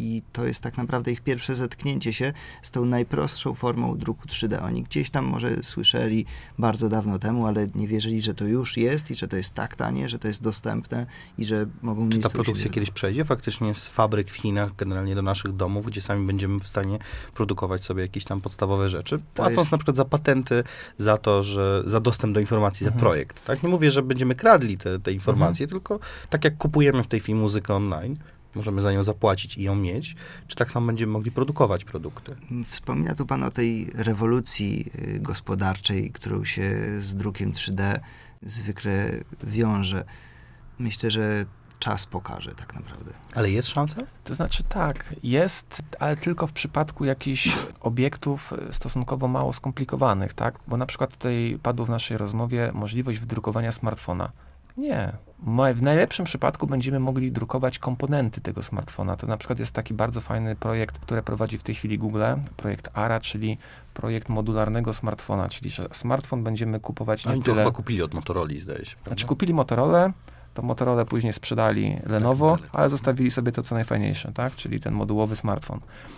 i to jest tak naprawdę ich pierwsze zetknięcie się z tą najprostszą formą druku trzy D. Oni gdzieś tam może słyszeli bardzo dawno temu, ale nie wierzyli, że to już jest i że to jest tak tanie, że to jest dostępne i że mogą mieć... Czy ta produkcja kiedyś przejdzie faktycznie z fabryk w Chinach generalnie do naszych domów, gdzie sami będziemy w stanie produkować sobie jakieś tam podstawowe rzeczy, płacąc jest... na przykład za patenty, za to, że za dostęp do informacji, mhm. za projekt. Tak? Nie mówię, że będziemy kradli te, te informacje, mhm. tylko tak jak kupujemy w tej chwili muzykę online, możemy za nią zapłacić i ją mieć, czy tak samo będziemy mogli produkować produkty? Wspomina tu pan o tej rewolucji gospodarczej, którą się z drukiem trzy D zwykle wiąże. Myślę, że czas pokaże tak naprawdę. Ale jest szansa? To znaczy tak, jest, ale tylko w przypadku jakichś obiektów stosunkowo mało skomplikowanych, tak? Bo na przykład tutaj padło w naszej rozmowie możliwość wydrukowania smartfona. Nie. W najlepszym przypadku będziemy mogli drukować komponenty tego smartfona. To na przykład jest taki bardzo fajny projekt, który prowadzi w tej chwili Google, projekt A R A, czyli projekt modularnego smartfona, czyli że smartfon będziemy kupować... Oni nie to tyle... chyba kupili od Motorola, zdaje się. Prawda? Znaczy kupili Motorola, to Motorola później sprzedali Lenovo, tak, ale zostawili sobie to, co najfajniejsze, tak? Czyli ten modułowy smartfon.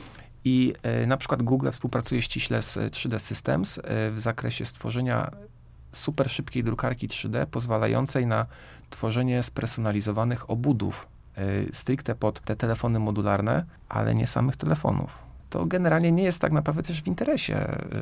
I y, na przykład Google współpracuje ściśle z trzy D Systems y, w zakresie stworzenia super szybkiej drukarki trzy D, pozwalającej na tworzenie spersonalizowanych obudów y, stricte pod te telefony modularne, ale nie samych telefonów. To generalnie nie jest tak naprawdę też w interesie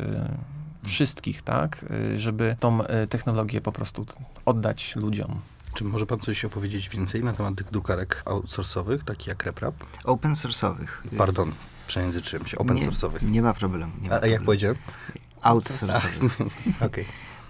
y, wszystkich, tak? Y, żeby tą y, technologię po prostu oddać ludziom. Czy może pan coś opowiedzieć więcej na temat tych drukarek outsourcowych, takich jak RepRap? Open source'owych. Pardon, przejęzyczyłem się. Open nie, source'owych. Nie ma problemu. Nie ma A, problemu. jak powiedziałem? Outsourcowych. Okej. Okay.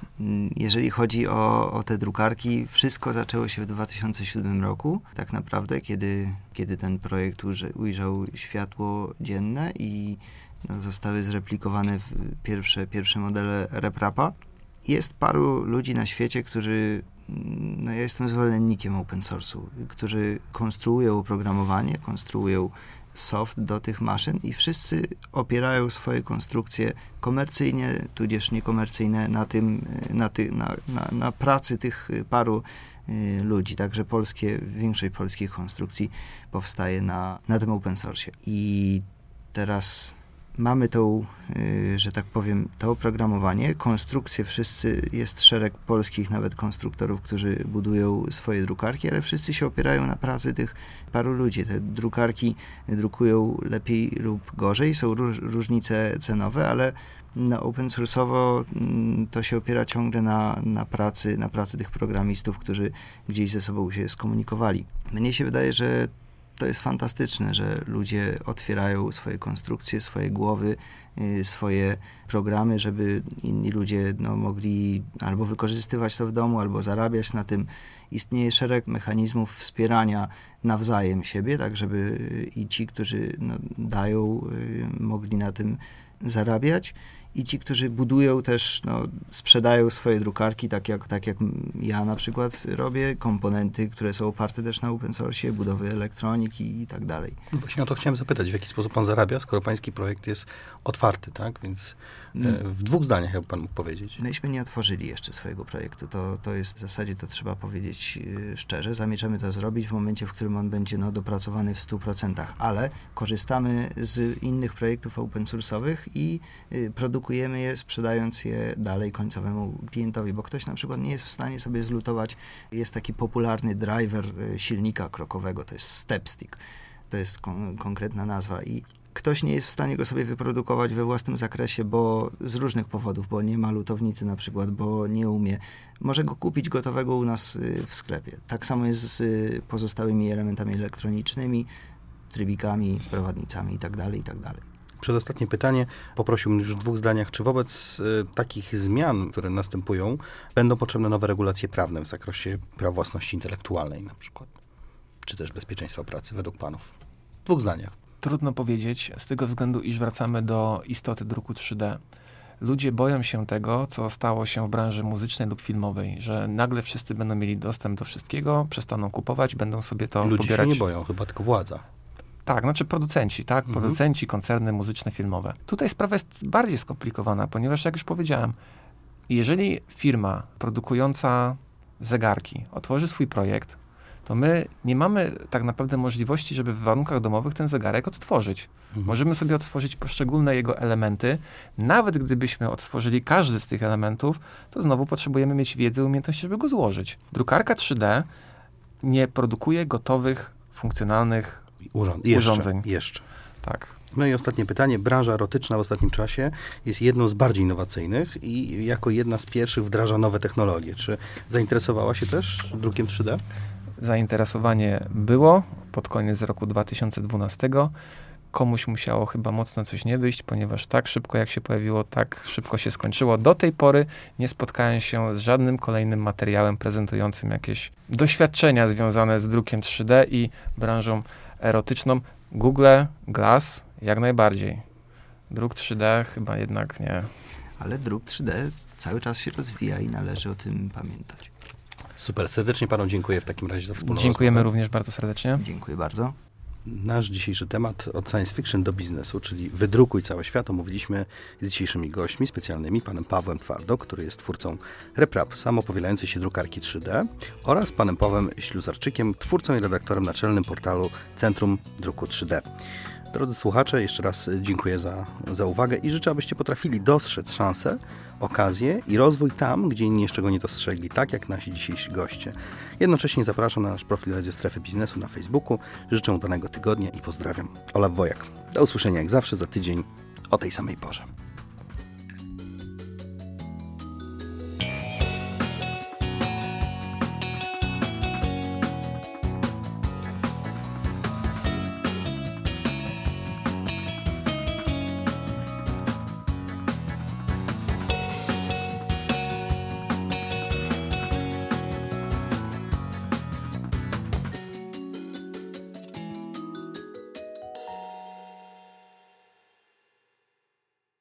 Jeżeli chodzi o, o te drukarki, wszystko zaczęło się w dwa tysiące siódmym roku, tak naprawdę, kiedy, kiedy ten projekt ujrzał światło dzienne i no, zostały zreplikowane w pierwsze, pierwsze modele RepRapa. Jest paru ludzi na świecie, którzy, no ja jestem zwolennikiem open source'u, którzy konstruują oprogramowanie, konstruują soft do tych maszyn i wszyscy opierają swoje konstrukcje komercyjnie, tudzież niekomercyjne na tym, na, ty, na, na, na pracy tych paru y, ludzi. Także polskie, większość polskich konstrukcji powstaje na, na tym open source. I teraz mamy tą, y, że tak powiem, to oprogramowanie, konstrukcje, wszyscy, jest szereg polskich nawet konstruktorów, którzy budują swoje drukarki, ale wszyscy się opierają na pracy tych paru ludzi. Te drukarki drukują lepiej lub gorzej, są róż, różnice cenowe, ale na open source'owo mm, to się opiera ciągle na, na pracy, na pracy tych programistów, którzy gdzieś ze sobą się skomunikowali. Mnie się wydaje, że to jest fantastyczne, że ludzie otwierają swoje konstrukcje, swoje głowy, y, swoje programy, żeby inni ludzie no, mogli albo wykorzystywać to w domu, albo zarabiać na tym. Istnieje szereg mechanizmów wspierania nawzajem siebie, tak żeby i ci, którzy no, dają, y, mogli na tym zarabiać. I ci, którzy budują też, no, sprzedają swoje drukarki, tak jak, tak jak ja na przykład robię, komponenty, które są oparte też na open source, budowy elektroniki i tak dalej. No właśnie o to chciałem zapytać, w jaki sposób pan zarabia, skoro pański projekt jest otwarty, tak? Więc e, w dwóch zdaniach jakby pan mógł powiedzieć. Myśmy nie otworzyli jeszcze swojego projektu. To, to jest w zasadzie, to trzeba powiedzieć yy, szczerze. Zamierzamy to zrobić w momencie, w którym on będzie no, dopracowany w stu procentach, ale korzystamy z innych projektów open source'owych i yy, produkujemy je, sprzedając je dalej końcowemu klientowi, bo ktoś na przykład nie jest w stanie sobie zlutować. Jest taki popularny driver yy, silnika krokowego, to jest stepstick. To jest kon- konkretna nazwa i ktoś nie jest w stanie go sobie wyprodukować we własnym zakresie, bo z różnych powodów, bo nie ma lutownicy na przykład, bo nie umie. Może go kupić gotowego u nas w sklepie. Tak samo jest z pozostałymi elementami elektronicznymi, trybikami, prowadnicami itd., itd. Przedostatnie pytanie. Poprosiłbym już w dwóch zdaniach, czy wobec y, takich zmian, które następują, będą potrzebne nowe regulacje prawne w zakresie praw własności intelektualnej na przykład, czy też bezpieczeństwa pracy według panów? W dwóch zdaniach. Trudno powiedzieć, z tego względu, iż wracamy do istoty druku trzy D. Ludzie boją się tego, co stało się w branży muzycznej lub filmowej, że nagle wszyscy będą mieli dostęp do wszystkiego, przestaną kupować, będą sobie to Ludzie pobierać. Ludzie się nie boją, chyba tylko władza. Tak, znaczy producenci, tak? Mhm. Producenci, koncerny muzyczne, filmowe. Tutaj sprawa jest bardziej skomplikowana, ponieważ jak już powiedziałem, jeżeli firma produkująca zegarki otworzy swój projekt, to to my nie mamy tak naprawdę możliwości, żeby w warunkach domowych ten zegarek odtworzyć. Mhm. Możemy sobie odtworzyć poszczególne jego elementy. Nawet gdybyśmy odtworzyli każdy z tych elementów, to znowu potrzebujemy mieć wiedzę, umiejętności, żeby go złożyć. Drukarka trzy D nie produkuje gotowych, funkcjonalnych Urząd- jeszcze, urządzeń. Jeszcze. Tak. No i ostatnie pytanie. Branża erotyczna w ostatnim czasie jest jedną z bardziej innowacyjnych i jako jedna z pierwszych wdraża nowe technologie. Czy zainteresowała się też drukiem trzy D? Zainteresowanie było pod koniec roku dwa tysiące dwunastego. Komuś musiało chyba mocno coś nie wyjść, ponieważ tak szybko jak się pojawiło, tak szybko się skończyło. Do tej pory nie spotkałem się z żadnym kolejnym materiałem prezentującym jakieś doświadczenia związane z drukiem trzy D i branżą erotyczną. Google Glass jak najbardziej. Druk trzy D chyba jednak nie. Ale druk trzy D cały czas się rozwija i należy o tym pamiętać. Super, serdecznie panu dziękuję w takim razie za wspólną Dziękujemy rozmowę. również bardzo serdecznie. Dziękuję bardzo. Nasz dzisiejszy temat od science fiction do biznesu, czyli wydrukuj cały świat, omówiliśmy z dzisiejszymi gośćmi specjalnymi, panem Pawłem Twardo, który jest twórcą RepRap, samopowielającej się drukarki trzy D, oraz panem Pawłem Ślusarczykiem, twórcą i redaktorem naczelnym portalu Centrum Druku trzy D. Drodzy słuchacze, jeszcze raz dziękuję za, za uwagę i życzę, abyście potrafili dostrzec szansę, okazję i rozwój tam, gdzie inni jeszcze go nie dostrzegli, tak jak nasi dzisiejsi goście. Jednocześnie zapraszam na nasz profil Radio Strefy Biznesu na Facebooku. Życzę udanego tygodnia i pozdrawiam. Olaf Wojak. Do usłyszenia jak zawsze za tydzień o tej samej porze.